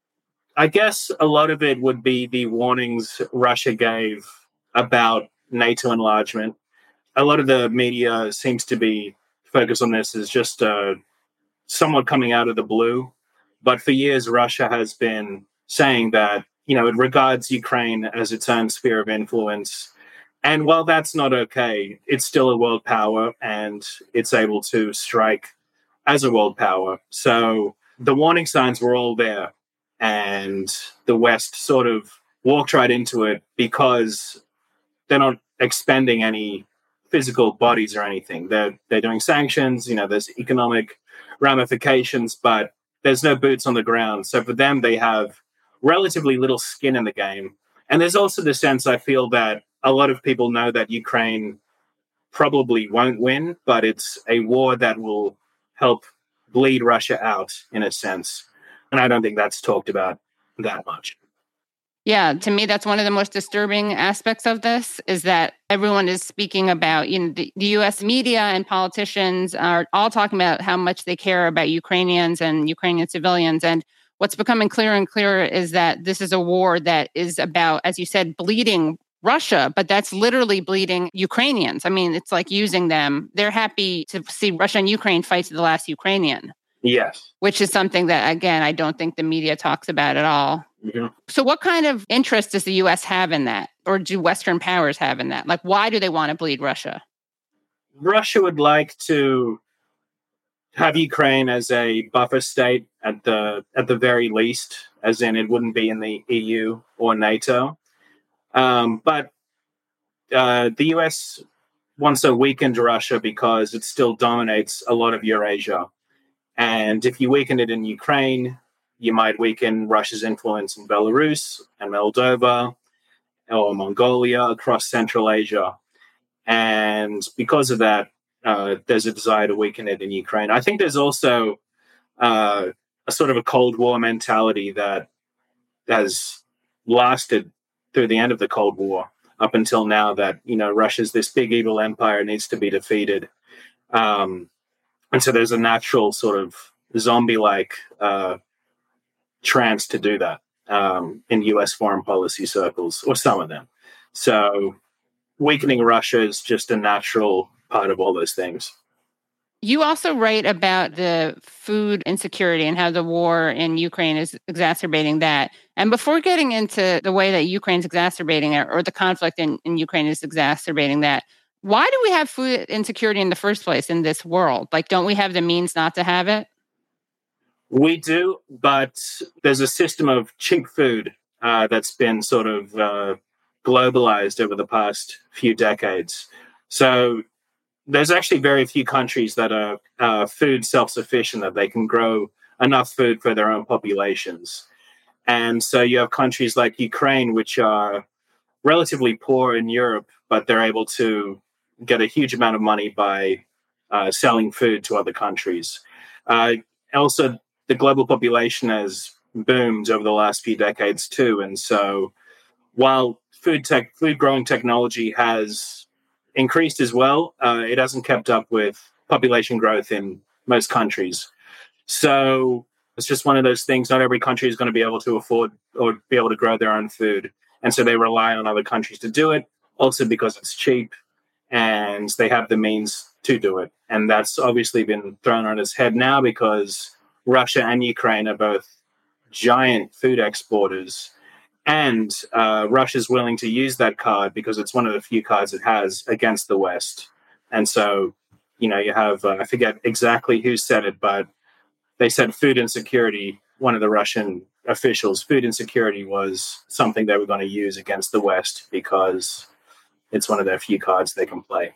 I guess a lot of it would be the warnings Russia gave about NATO enlargement. A lot of the media seems to be focused on this as just uh, somewhat coming out of the blue. But for years, Russia has been saying that, you know, it regards Ukraine as its own sphere of influence. And while that's not okay, it's still a world power and it's able to strike as a world power. So the warning signs were all there. And the West sort of walked right into it because they're not expending any physical bodies or anything. They're they're doing sanctions, you know, there's economic ramifications, but there's no boots on the ground. So for them, they have relatively little skin in the game. And there's also the sense, I feel, that a lot of people know that Ukraine probably won't win, but it's a war that will help bleed Russia out, in a sense. And I don't think that's talked about that much. Yeah, to me, that's one of the most disturbing aspects of this is that everyone is speaking about, you know, the, the U S media and politicians are all talking about how much they care about Ukrainians and Ukrainian civilians. And what's becoming clearer and clearer is that this is a war that is about, as you said, bleeding Russia, but that's literally bleeding Ukrainians. I mean, it's like using them. They're happy to see Russia and Ukraine fight to the last Ukrainian. Yes. Which is something that, again, I don't think the media talks about at all. Mm-hmm. So what kind of interest does the U S have in that? Or do Western powers have in that? Like, why do they want to bleed Russia? Russia would like to have Ukraine as a buffer state at the at the very least, as in it wouldn't be in the E U or NATO. Um, but uh, the U S wants to weaken Russia because it still dominates a lot of Eurasia. And if you weaken it in Ukraine, you might weaken Russia's influence in Belarus and Moldova or Mongolia across Central Asia. And because of that, uh, there's a desire to weaken it in Ukraine. I think there's also uh, a sort of a Cold War mentality that has lasted through the end of the Cold War up until now that, you know, Russia's this big evil empire needs to be defeated. Um, and so there's a natural sort of zombie-like uh, trance to do that um, in U S foreign policy circles, or some of them. So weakening Russia is just a natural part of all those things. You also write about the food insecurity and how the war in Ukraine is exacerbating that. And before getting into the way that Ukraine's exacerbating it, or the conflict in, in Ukraine is exacerbating that, why do we have food insecurity in the first place in this world? Like, don't we have the means not to have it? We do, but there's a system of cheap food uh, that's been sort of uh, globalized over the past few decades. So there's actually very few countries that are uh, food self-sufficient, that they can grow enough food for their own populations. And so you have countries like Ukraine, which are relatively poor in Europe, but they're able to get a huge amount of money by uh, selling food to other countries. Uh, also, the global population has boomed over the last few decades too. And so while food tech, food growing technology has increased as well, uh, it hasn't kept up with population growth in most countries. So it's just one of those things. Not every country is going to be able to afford or be able to grow their own food. And so they rely on other countries to do it, also because it's cheap and they have the means to do it. And that's obviously been thrown on its head now because Russia and Ukraine are both giant food exporters. And uh, Russia's willing to use that card because it's one of the few cards it has against the West. And so, you know, you have, uh, I forget exactly who said it, but they said food insecurity, one of the Russian officials, food insecurity was something they were going to use against the West because it's one of their few cards they can play.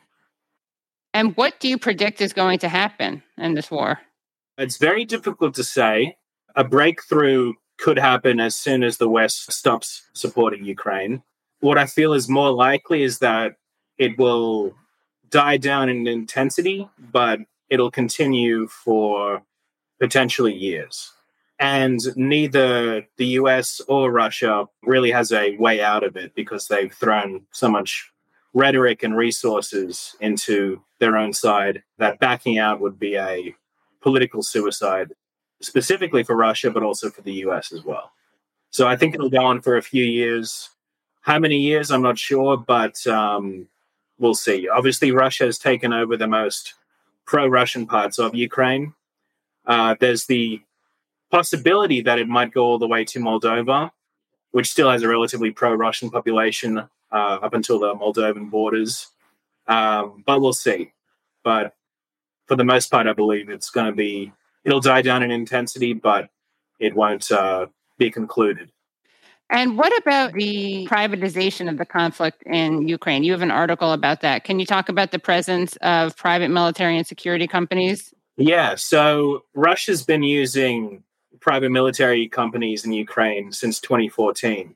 And what do you predict is going to happen in this war? It's very difficult to say. A breakthrough could happen as soon as the West stops supporting Ukraine. What I feel is more likely is that it will die down in intensity, but it'll continue for potentially years. And neither the U S or Russia really has a way out of it because they've thrown so much rhetoric and resources into their own side that backing out would be a political suicide, specifically for Russia, but also for the U S as well. So I think it'll go on for a few years. How many years, I'm not sure, but um, we'll see. Obviously, Russia has taken over the most pro-Russian parts of Ukraine. Uh, there's the possibility that it might go all the way to Moldova, which still has a relatively pro-Russian population uh, up until the Moldovan borders. Um, but we'll see. But for the most part, I believe it's going to be, it'll die down in intensity, but it won't uh, be concluded. And what about the privatization of the conflict in Ukraine? You have an article about that. Can you talk about the presence of private military and security companies? Yeah, so Russia's been using private military companies in Ukraine since twenty fourteen.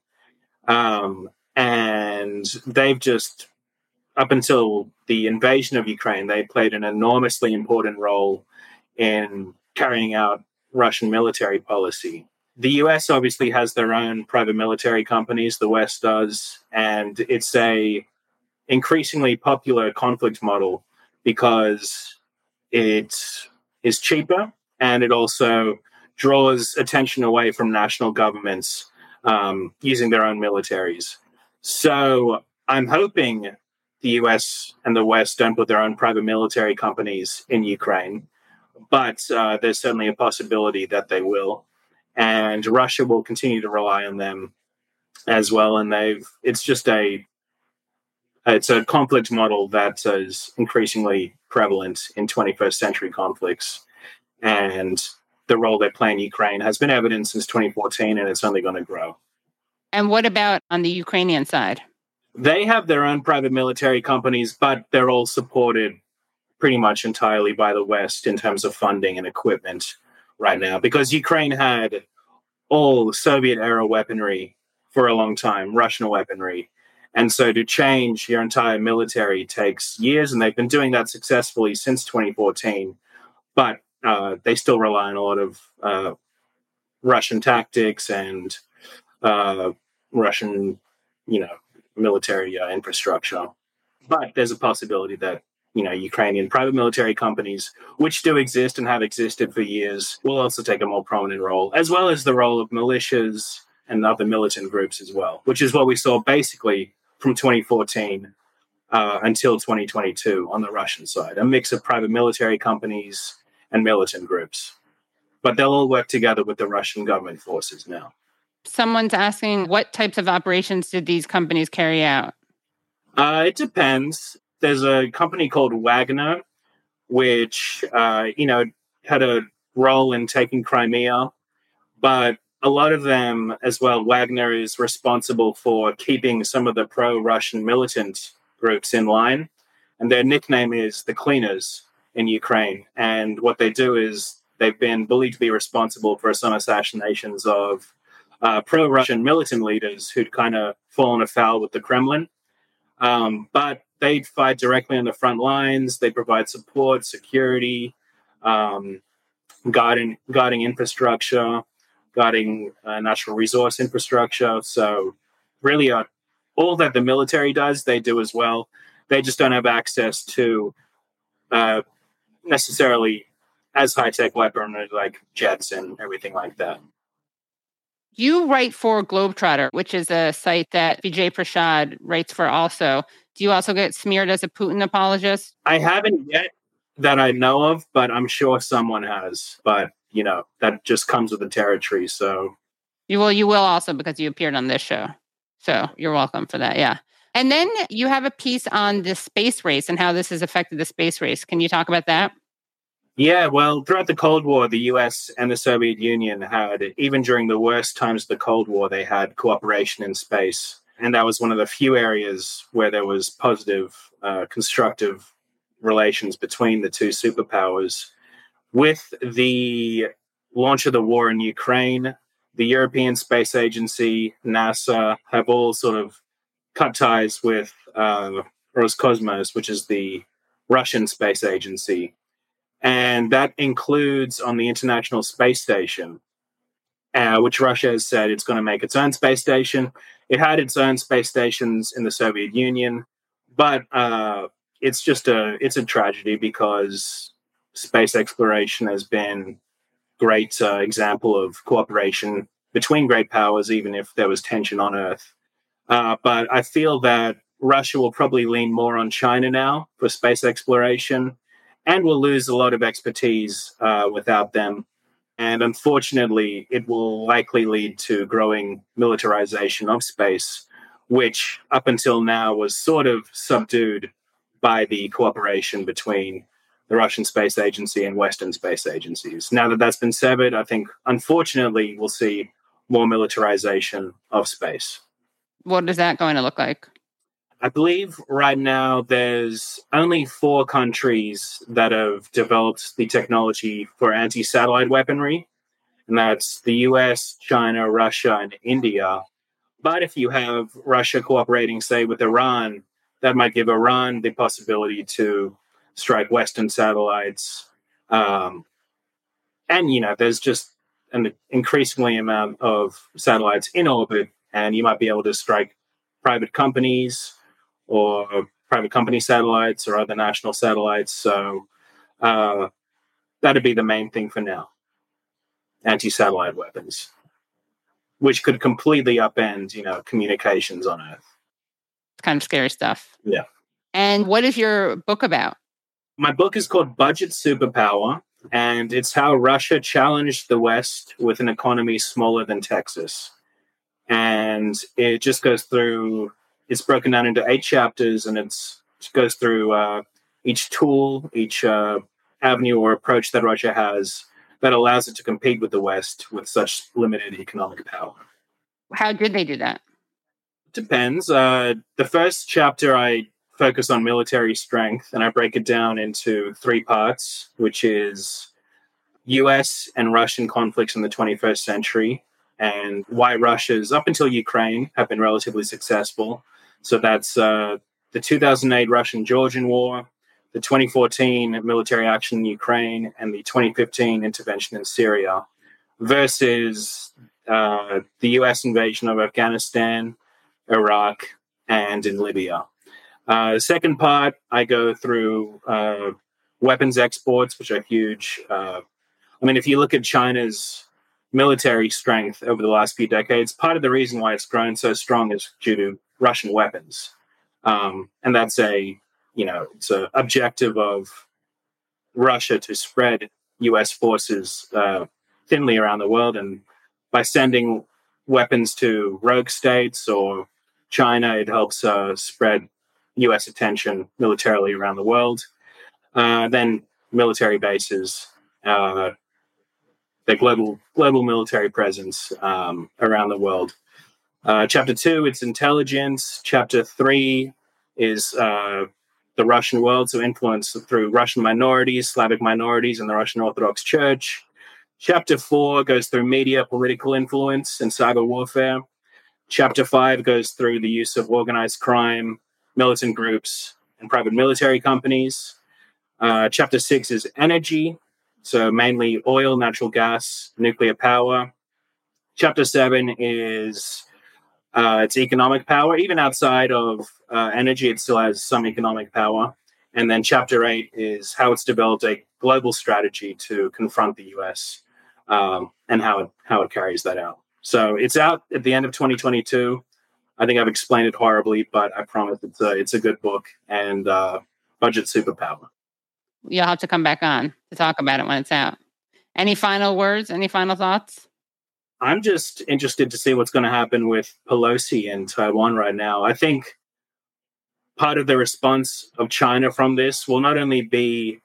Um, and they've just, up until the invasion of Ukraine, they played an enormously important role in carrying out Russian military policy. The U S obviously has their own private military companies, the West does, and it's a increasingly popular conflict model because it is cheaper and it also draws attention away from national governments um, using their own militaries. So I'm hoping the U S and the West don't put their own private military companies in Ukraine, but uh, there's certainly a possibility that they will. And Russia will continue to rely on them as well. And they've, it's just a, it's a conflict model that is increasingly prevalent in twenty-first century conflicts. And the role they play in Ukraine has been evident since twenty fourteen, and it's only going to grow. And what about on the Ukrainian side? They have their own private military companies, but they're all supported pretty much entirely by the West in terms of funding and equipment right now, because Ukraine had all Soviet-era weaponry for a long time, Russian weaponry. And so to change your entire military takes years, and they've been doing that successfully since twenty fourteen. But uh, they still rely on a lot of uh, Russian tactics and uh, Russian, you know, military uh, infrastructure. But there's a possibility that, you know, Ukrainian private military companies, which do exist and have existed for years, will also take a more prominent role, as well as the role of militias and other militant groups as well, which is what we saw basically from twenty fourteen uh, until twenty twenty-two on the Russian side, a mix of private military companies and militant groups. But they'll all work together with the Russian government forces now. Someone's asking, what types of operations did these companies carry out? Uh, it depends. There's a company called Wagner, which, uh, you know, had a role in taking Crimea, but a lot of them as well, Wagner is responsible for keeping some of the pro-Russian militant groups in line. And their nickname is the Cleaners in Ukraine. And what they do is they've been believed to be responsible for some assassinations of uh, pro-Russian militant leaders who'd kind of fallen afoul with the Kremlin. Um, but they fight directly on the front lines. They provide support, security, um, guarding, guarding infrastructure, guarding uh, natural resource infrastructure. So really uh, all that the military does, they do as well. They just don't have access to uh, necessarily as high-tech weaponry like jets and everything like that. You write for Globetrotter, which is a site that Vijay Prashad writes for also. Do you also get smeared as a Putin apologist? I haven't yet that I know of, but I'm sure someone has. But, you know, that just comes with the territory. So You will, you will also because you appeared on this show. So you're welcome for that. Yeah. And then you have a piece on the space race and how this has affected the space race. Can you talk about that? Yeah, well, throughout the Cold War, the U S and the Soviet Union had, even during the worst times of the Cold War, they had cooperation in space. And that was one of the few areas where there was positive, uh, constructive relations between the two superpowers. With the launch of the war in Ukraine, the European Space Agency, NASA, have all sort of cut ties with uh, Roscosmos, which is the Russian space agency. And that includes on the International Space Station, uh, which Russia has said it's going to make its own space station. It had its own space stations in the Soviet Union, but uh, it's just a it's a tragedy because space exploration has been a great uh, example of cooperation between great powers, even if there was tension on Earth. Uh, but I feel that Russia will probably lean more on China now for space exploration and will lose a lot of expertise uh, without them. And unfortunately, it will likely lead to growing militarization of space, which up until now was sort of subdued by the cooperation between the Russian Space Agency and Western space agencies. Now that that's been severed, I think, unfortunately, we'll see more militarization of space. What is that going to look like? I believe right now there's only four countries that have developed the technology for anti-satellite weaponry, and that's the U S, China, Russia, and India. But if you have Russia cooperating, say, with Iran, that might give Iran the possibility to strike Western satellites. Um, and, you know, there's just an increasingly amount of satellites in orbit, and you might be able to strike private companies or private company satellites or other national satellites. So uh, that'd be the main thing for now. Anti-satellite weapons, which could completely upend, you know, communications on Earth. It's kind of scary stuff. Yeah. And what is your book about? My book is called Budget Superpower, and it's how Russia challenged the West with an economy smaller than Texas. And it just goes through, it's broken down into eight chapters, and it's, it goes through uh, each tool, each uh, avenue or approach that Russia has that allows it to compete with the West with such limited economic power. How did they do that? Depends. Uh, the first chapter, I focus on military strength, and I break it down into three parts, which is U S and Russian conflicts in the twenty-first century, and why Russia's, up until Ukraine, have been relatively successful. So that's uh, the two thousand eight Russian-Georgian War, the twenty fourteen military action in Ukraine, and the twenty fifteen intervention in Syria, versus uh, the U S invasion of Afghanistan, Iraq, and in Libya. Uh, the second part, I go through uh, weapons exports, which are huge. Uh, I mean, if you look at China's military strength over the last few decades, part of the reason why it's grown so strong is due to Russian weapons. Um, and that's a, you know, it's an objective of Russia to spread U S forces uh, thinly around the world. And by sending weapons to rogue states or China, it helps uh, spread U S attention militarily around the world. Uh, then military bases, uh, the global global military presence um, around the world. Uh, chapter two, it's intelligence. Chapter three is uh, the Russian world, so influence through Russian minorities, Slavic minorities, and the Russian Orthodox Church. Chapter four goes through media, political influence, and cyber warfare. Chapter five goes through the use of organized crime, militant groups, and private military companies. Uh, chapter six is energy, so mainly oil, natural gas, nuclear power. Chapter seven is uh, its economic power. Even outside of uh, energy, it still has some economic power. And then chapter eight is how it's developed a global strategy to confront the U S um, and how it, how it carries that out. So it's out at the end of twenty twenty-two. I think I've explained it horribly, but I promise it's a, it's a good book, and uh, Budget Superpower. You'll have to come back on to talk about it when it's out. Any final words? Any final thoughts? I'm just interested to see what's going to happen with Pelosi in Taiwan right now. I think part of the response of China from this will not only be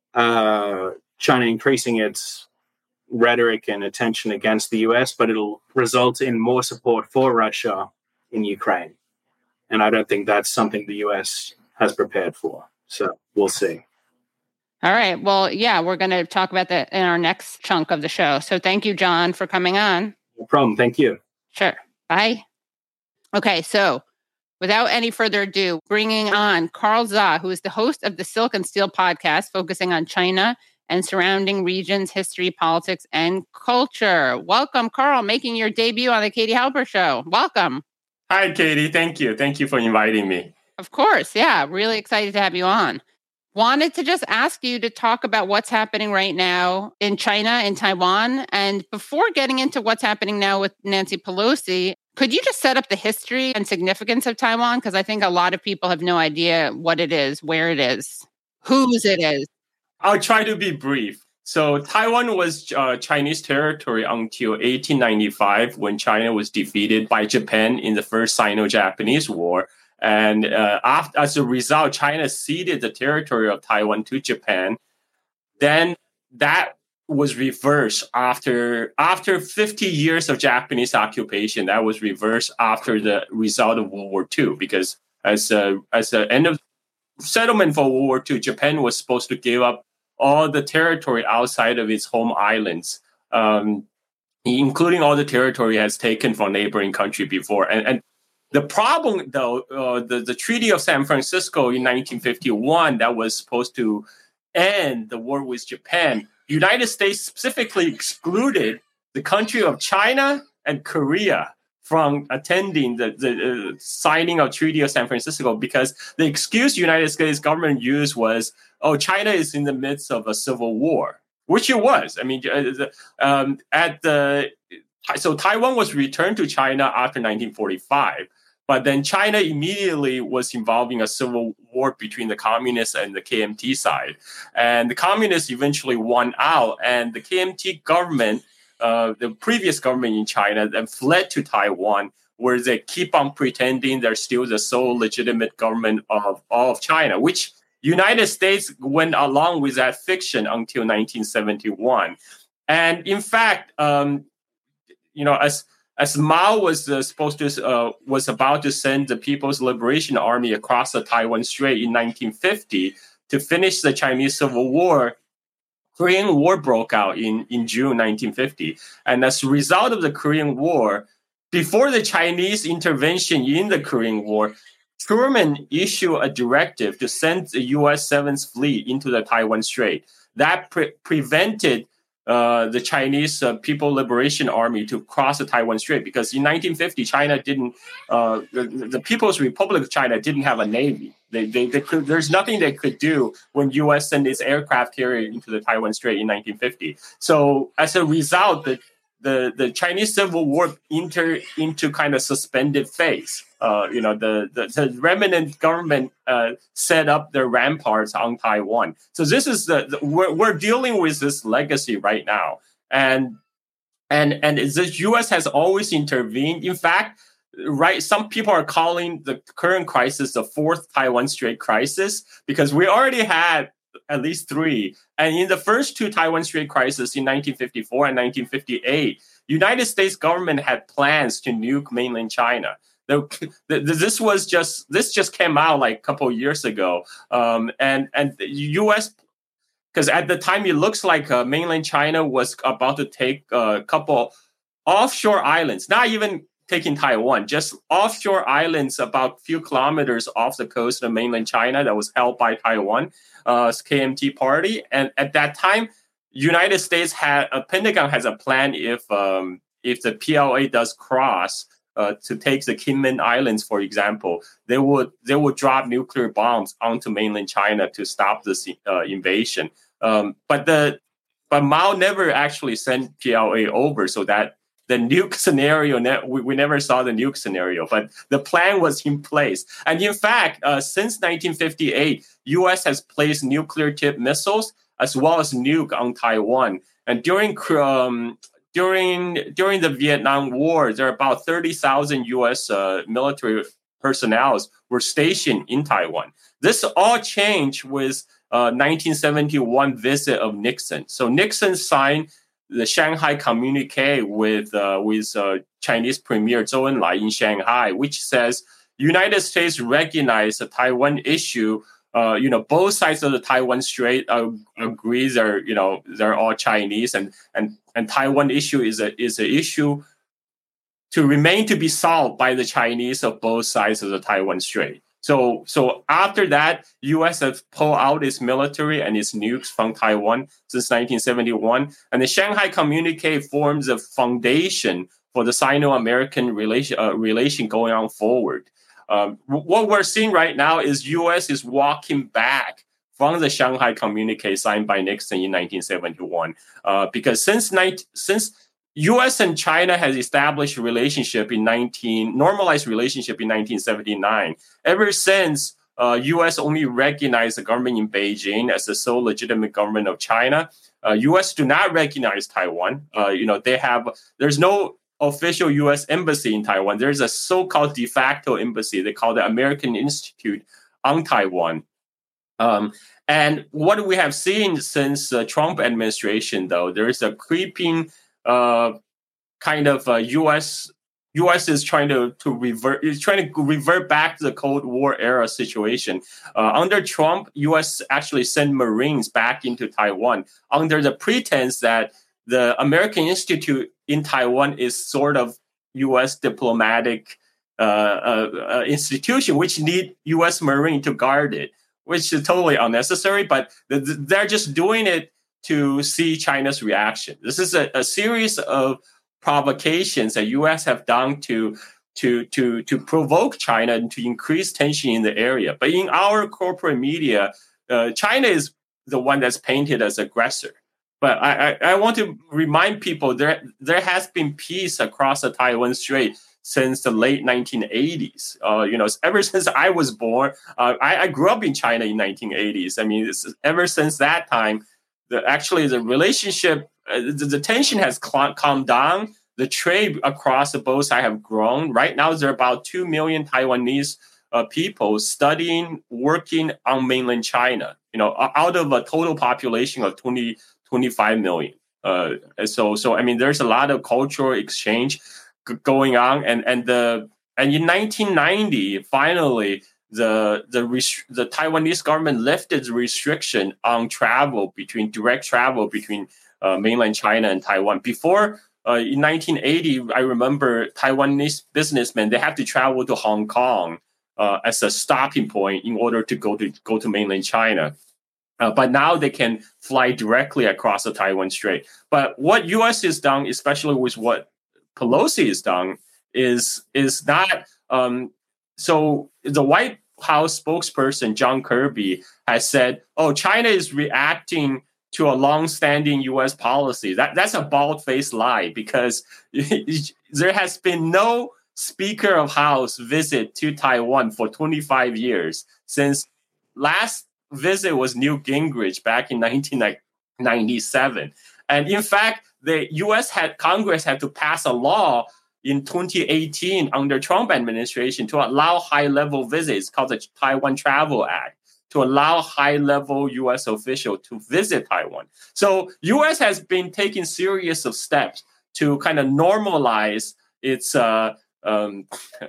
uh, China increasing its rhetoric and attention against the U S, but it'll result in more support for Russia in Ukraine. And I don't think that's something the U S has prepared for. So we'll see. All right. Well, yeah, we're going to talk about that in our next chunk of the show. So thank you, John, for coming on. No problem. Thank you. Sure. Bye. Okay. So without any further ado, bringing on Carl Zha, who is the host of the Silk and Steel podcast, focusing on China and surrounding regions, history, politics, and culture. Welcome, Carl, making your debut on the Katie Halper Show. Welcome. Hi, Katie. Thank you. Thank you for inviting me. Of course. Yeah. Really excited to have you on. Wanted to just ask you to talk about what's happening right now in China and Taiwan. And before getting into what's happening now with Nancy Pelosi, could you just set up the history and significance of Taiwan? Because I think a lot of people have no idea what it is, where it is, whose it is. I'll try to be brief. So Taiwan was uh, Chinese territory until eighteen ninety-five, when China was defeated by Japan in the First Sino-Japanese War. And uh, after, as a result, China ceded the territory of Taiwan to Japan. Then that was reversed after after fifty years of Japanese occupation. That was reversed after the result of World War Two, because as a, as the end of settlement for World War Two, Japan was supposed to give up all the territory outside of its home islands, um, including all the territory it has taken from neighboring country before. And, and the problem, though, uh, the, the Treaty of San Francisco in nineteen fifty-one that was supposed to end the war with Japan, United States specifically excluded the country of China and Korea from attending the, the uh, signing of Treaty of San Francisco, because the excuse United States government used was, oh, China is in the midst of a civil war, which it was. I mean, uh, um, at the so Taiwan was returned to China after nineteen forty-five, but then China immediately was involving a civil war between the communists and the K M T side, and the communists eventually won out, and the K M T government, Uh, the previous government in China, then fled to Taiwan, where they keep on pretending they're still the sole legitimate government of all of China, which United States went along with that fiction until nineteen seventy-one. And in fact, um, you know, as as Mao was uh, supposed to uh, was about to send the People's Liberation Army across the Taiwan Strait in nineteen fifty to finish the Chinese Civil War, Korean War broke out in, in June nineteen fifty. And as a result of the Korean War, before the Chinese intervention in the Korean War, Truman issued a directive to send the U S seventh Fleet into the Taiwan Strait. That pre- prevented uh, the Chinese uh, People Liberation Army to cross the Taiwan Strait, because in nineteen fifty, China didn't, uh, the, the People's Republic of China didn't have a navy. They, they, they could, there's nothing they could do when U S sent its aircraft carrier into the Taiwan Strait in nineteen fifty. So as a result, the the, the Chinese Civil War entered into kind of suspended phase. Uh, you know, the, the, the remnant government uh, set up their ramparts on Taiwan. So this is the, the we're, we're dealing with this legacy right now, and and and the U S has always intervened. In fact, right, some people are calling the current crisis the fourth Taiwan Strait crisis, because we already had at least three. And in the first two Taiwan Strait crises in nineteen fifty-four and nineteen fifty-eight, United States government had plans to nuke mainland China. The, the, this was just this just came out like a couple of years ago, um, and and the U S, because at the time it looks like uh, mainland China was about to take a couple offshore islands, not even taking Taiwan, just offshore islands about a few kilometers off the coast of mainland China that was held by Taiwan, uh, K M T party. And at that time, United States had a Pentagon has a plan if um, if the P L A does cross uh, to take the Kinmen Islands, for example, they would they would drop nuclear bombs onto mainland China to stop this uh, invasion. Um, but the but Mao never actually sent P L A over, so that the nuke scenario, we, we never saw the nuke scenario, but the plan was in place. And in fact, uh, since nineteen fifty-eight, U S has placed nuclear-tipped missiles as well as nuke on Taiwan. And during um, during during the Vietnam War, there are about thirty thousand U S uh, military personnel were stationed in Taiwan. This all changed with uh, nineteen seventy-one visit of Nixon. So Nixon signed the Shanghai Communique with uh, with uh, Chinese Premier Zhou Enlai in Shanghai, which says United States recognize the Taiwan issue. Uh, you know, both sides of the Taiwan Strait uh, agree they're, you know, they're all Chinese, and and and Taiwan issue is a is an issue to remain to be solved by the Chinese of both sides of the Taiwan Strait. So so after that, U S has pulled out its military and its nukes from Taiwan since nineteen seventy-one, and the Shanghai Communique forms a foundation for the Sino-American relation uh, relation going on forward. Um, what we're seeing right now is U S is walking back from the Shanghai Communique signed by Nixon in nineteen seventy-one, uh, because since nineteen, since U S and China has established a relationship in nineteen normalized relationship in nineteen seventy-nine. Ever since, uh, U S only recognized the government in Beijing as the sole legitimate government of China. Uh, U S do not recognize Taiwan. Uh, you know, they have there's no official U S embassy in Taiwan. There's a so-called de facto embassy. They call the American Institute on Taiwan. Um, and what we have seen since the Trump administration, though, there is a creeping uh, kind of uh, U S U S is trying to to revert is trying to revert back to the Cold War era situation. Uh, under Trump, U S actually sent Marines back into Taiwan under the pretense that the American Institute in Taiwan is sort of U S diplomatic uh, uh, uh, institution, which need U S Marine to guard it, which is totally unnecessary. But th- they're just doing it to see China's reaction. This is a, a series of provocations that U S have done to to to to provoke China and to increase tension in the area. But in our corporate media, uh, China is the one that's painted as aggressor. But I, I, I want to remind people there there has been peace across the Taiwan Strait since the late nineteen eighties. Uh, you know, ever since I was born, uh, I, I grew up in China in nineteen eighties. I mean, it's, ever since that time, the, actually the relationship, uh, the, the tension has cl- calmed down. The trade across the both sides have grown. Right now, there are about two million Taiwanese uh, people studying, working on mainland China. You know, out of a total population of twenty. twenty-five million. Uh, so, so I mean, there's a lot of cultural exchange g- going on, and and the and in nineteen ninety, finally, the the rest- the Taiwanese government lifted the restriction on travel between direct travel between uh, mainland China and Taiwan. Before, uh, in nineteen eighty, I remember Taiwanese businessmen, they had to travel to Hong Kong uh, as a stopping point in order to go to go to mainland China. Uh, but now they can fly directly across the Taiwan Strait. But what U S has done, especially with what Pelosi has done, is is not. Um, so the White House spokesperson John Kirby has said, "Oh, China is reacting to a long-standing U S policy." That that's a bald-faced lie, because there has been no Speaker of House visit to Taiwan for twenty-five years since last. Visit was Newt Gingrich back in nineteen ninety-seven. And in fact, the U S had Congress had to pass a law in twenty eighteen under Trump administration to allow high-level visits called the Taiwan Travel Act, to allow high-level U S officials to visit Taiwan. So U S has been taking series of steps to kind of normalize its uh, um,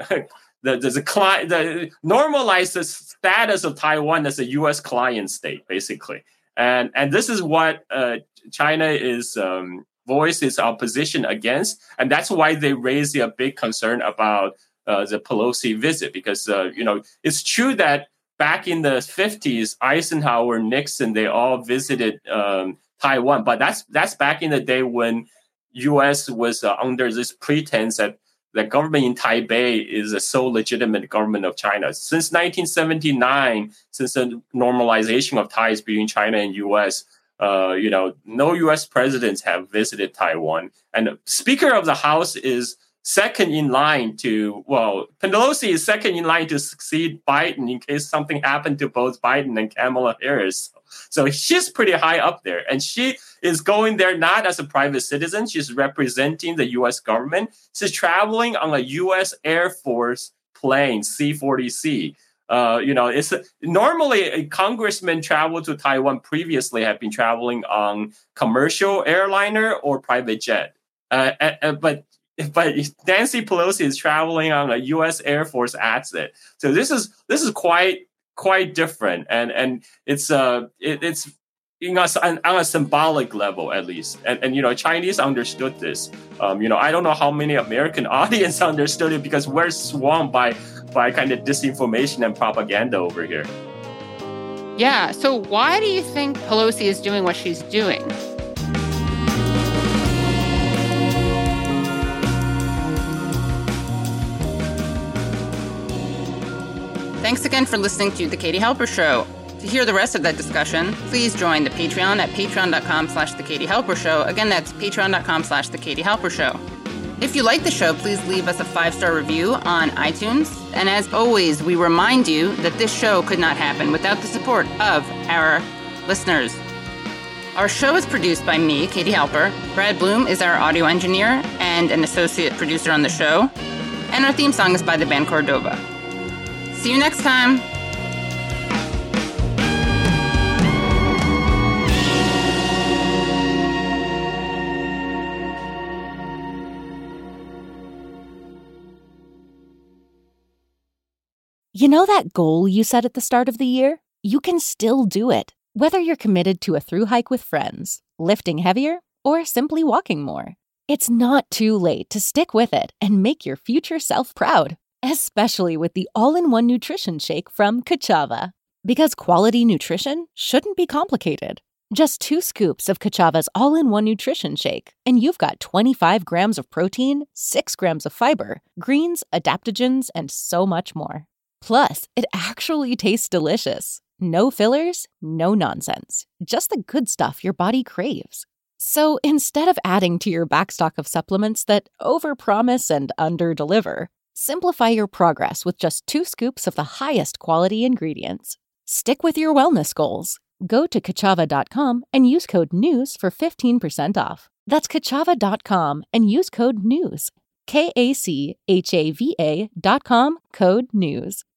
The, the, the, cli- the normalize the status of Taiwan as a U S client state, basically. And and this is what uh, China is um, voiced its opposition against. And that's why they raised a big concern about uh, the Pelosi visit, because, uh, you know, it's true that back in the fifties, Eisenhower, Nixon, they all visited um, Taiwan. But that's that's back in the day when U S was uh, under this pretense that the government in Taipei is a sole legitimate government of China. Since nineteen seventy-nine, since the normalization of ties between China and U S, uh, you know, no U S presidents have visited Taiwan. And Speaker of the House is second in line to, well, Pelosi is second in line to succeed Biden in case something happened to both Biden and Kamala Harris. So she's pretty high up there. And she is going there not as a private citizen. She's representing the U S government. She's traveling on a U S Air Force plane, C forty C. Uh, you know, it's normally a congressman travel to Taiwan previously have been traveling on commercial airliner or private jet. Uh, uh, but but Nancy Pelosi is traveling on a U S Air Force asset. So this is this is quite quite different, and and it's uh it, it's you know on, on a symbolic level at least, and and you know Chinese understood this. Um, you know I don't know how many American audience understood it because we're swamped by by kind of disinformation and propaganda over here. Yeah. So why do you think Pelosi is doing what she's doing? Thanks again for listening to The Katie Halper Show. To hear the rest of that discussion, please join the Patreon at patreon.com slash The Katie Halper Show. Again, that's patreon.com slash The Katie Halper Show. If you like the show, please leave us a five-star review on iTunes. And as always, we remind you that this show could not happen without the support of our listeners. Our show is produced by me, Katie Halper. Brad Bloom is our audio engineer and an associate producer on the show. And our theme song is by the band Cordova. See you next time. You know that goal you set at the start of the year? You can still do it, whether you're committed to a thru hike with friends, lifting heavier, or simply walking more. It's not too late to stick with it and make your future self proud, especially with the all-in-one nutrition shake from Ka'Chava. Because quality nutrition shouldn't be complicated. Just two scoops of Ka'Chava's all-in-one nutrition shake, and you've got twenty-five grams of protein, six grams of fiber, greens, adaptogens, and so much more. Plus, it actually tastes delicious. No fillers, no nonsense. Just the good stuff your body craves. So instead of adding to your backstock of supplements that overpromise and underdeliver, simplify your progress with just two scoops of the highest quality ingredients. Stick with your wellness goals. Go to Ka'Chava dot com and use code NEWS for fifteen percent off. That's Ka'Chava dot com and use code NEWS. K A C H A V A dot com, code NEWS.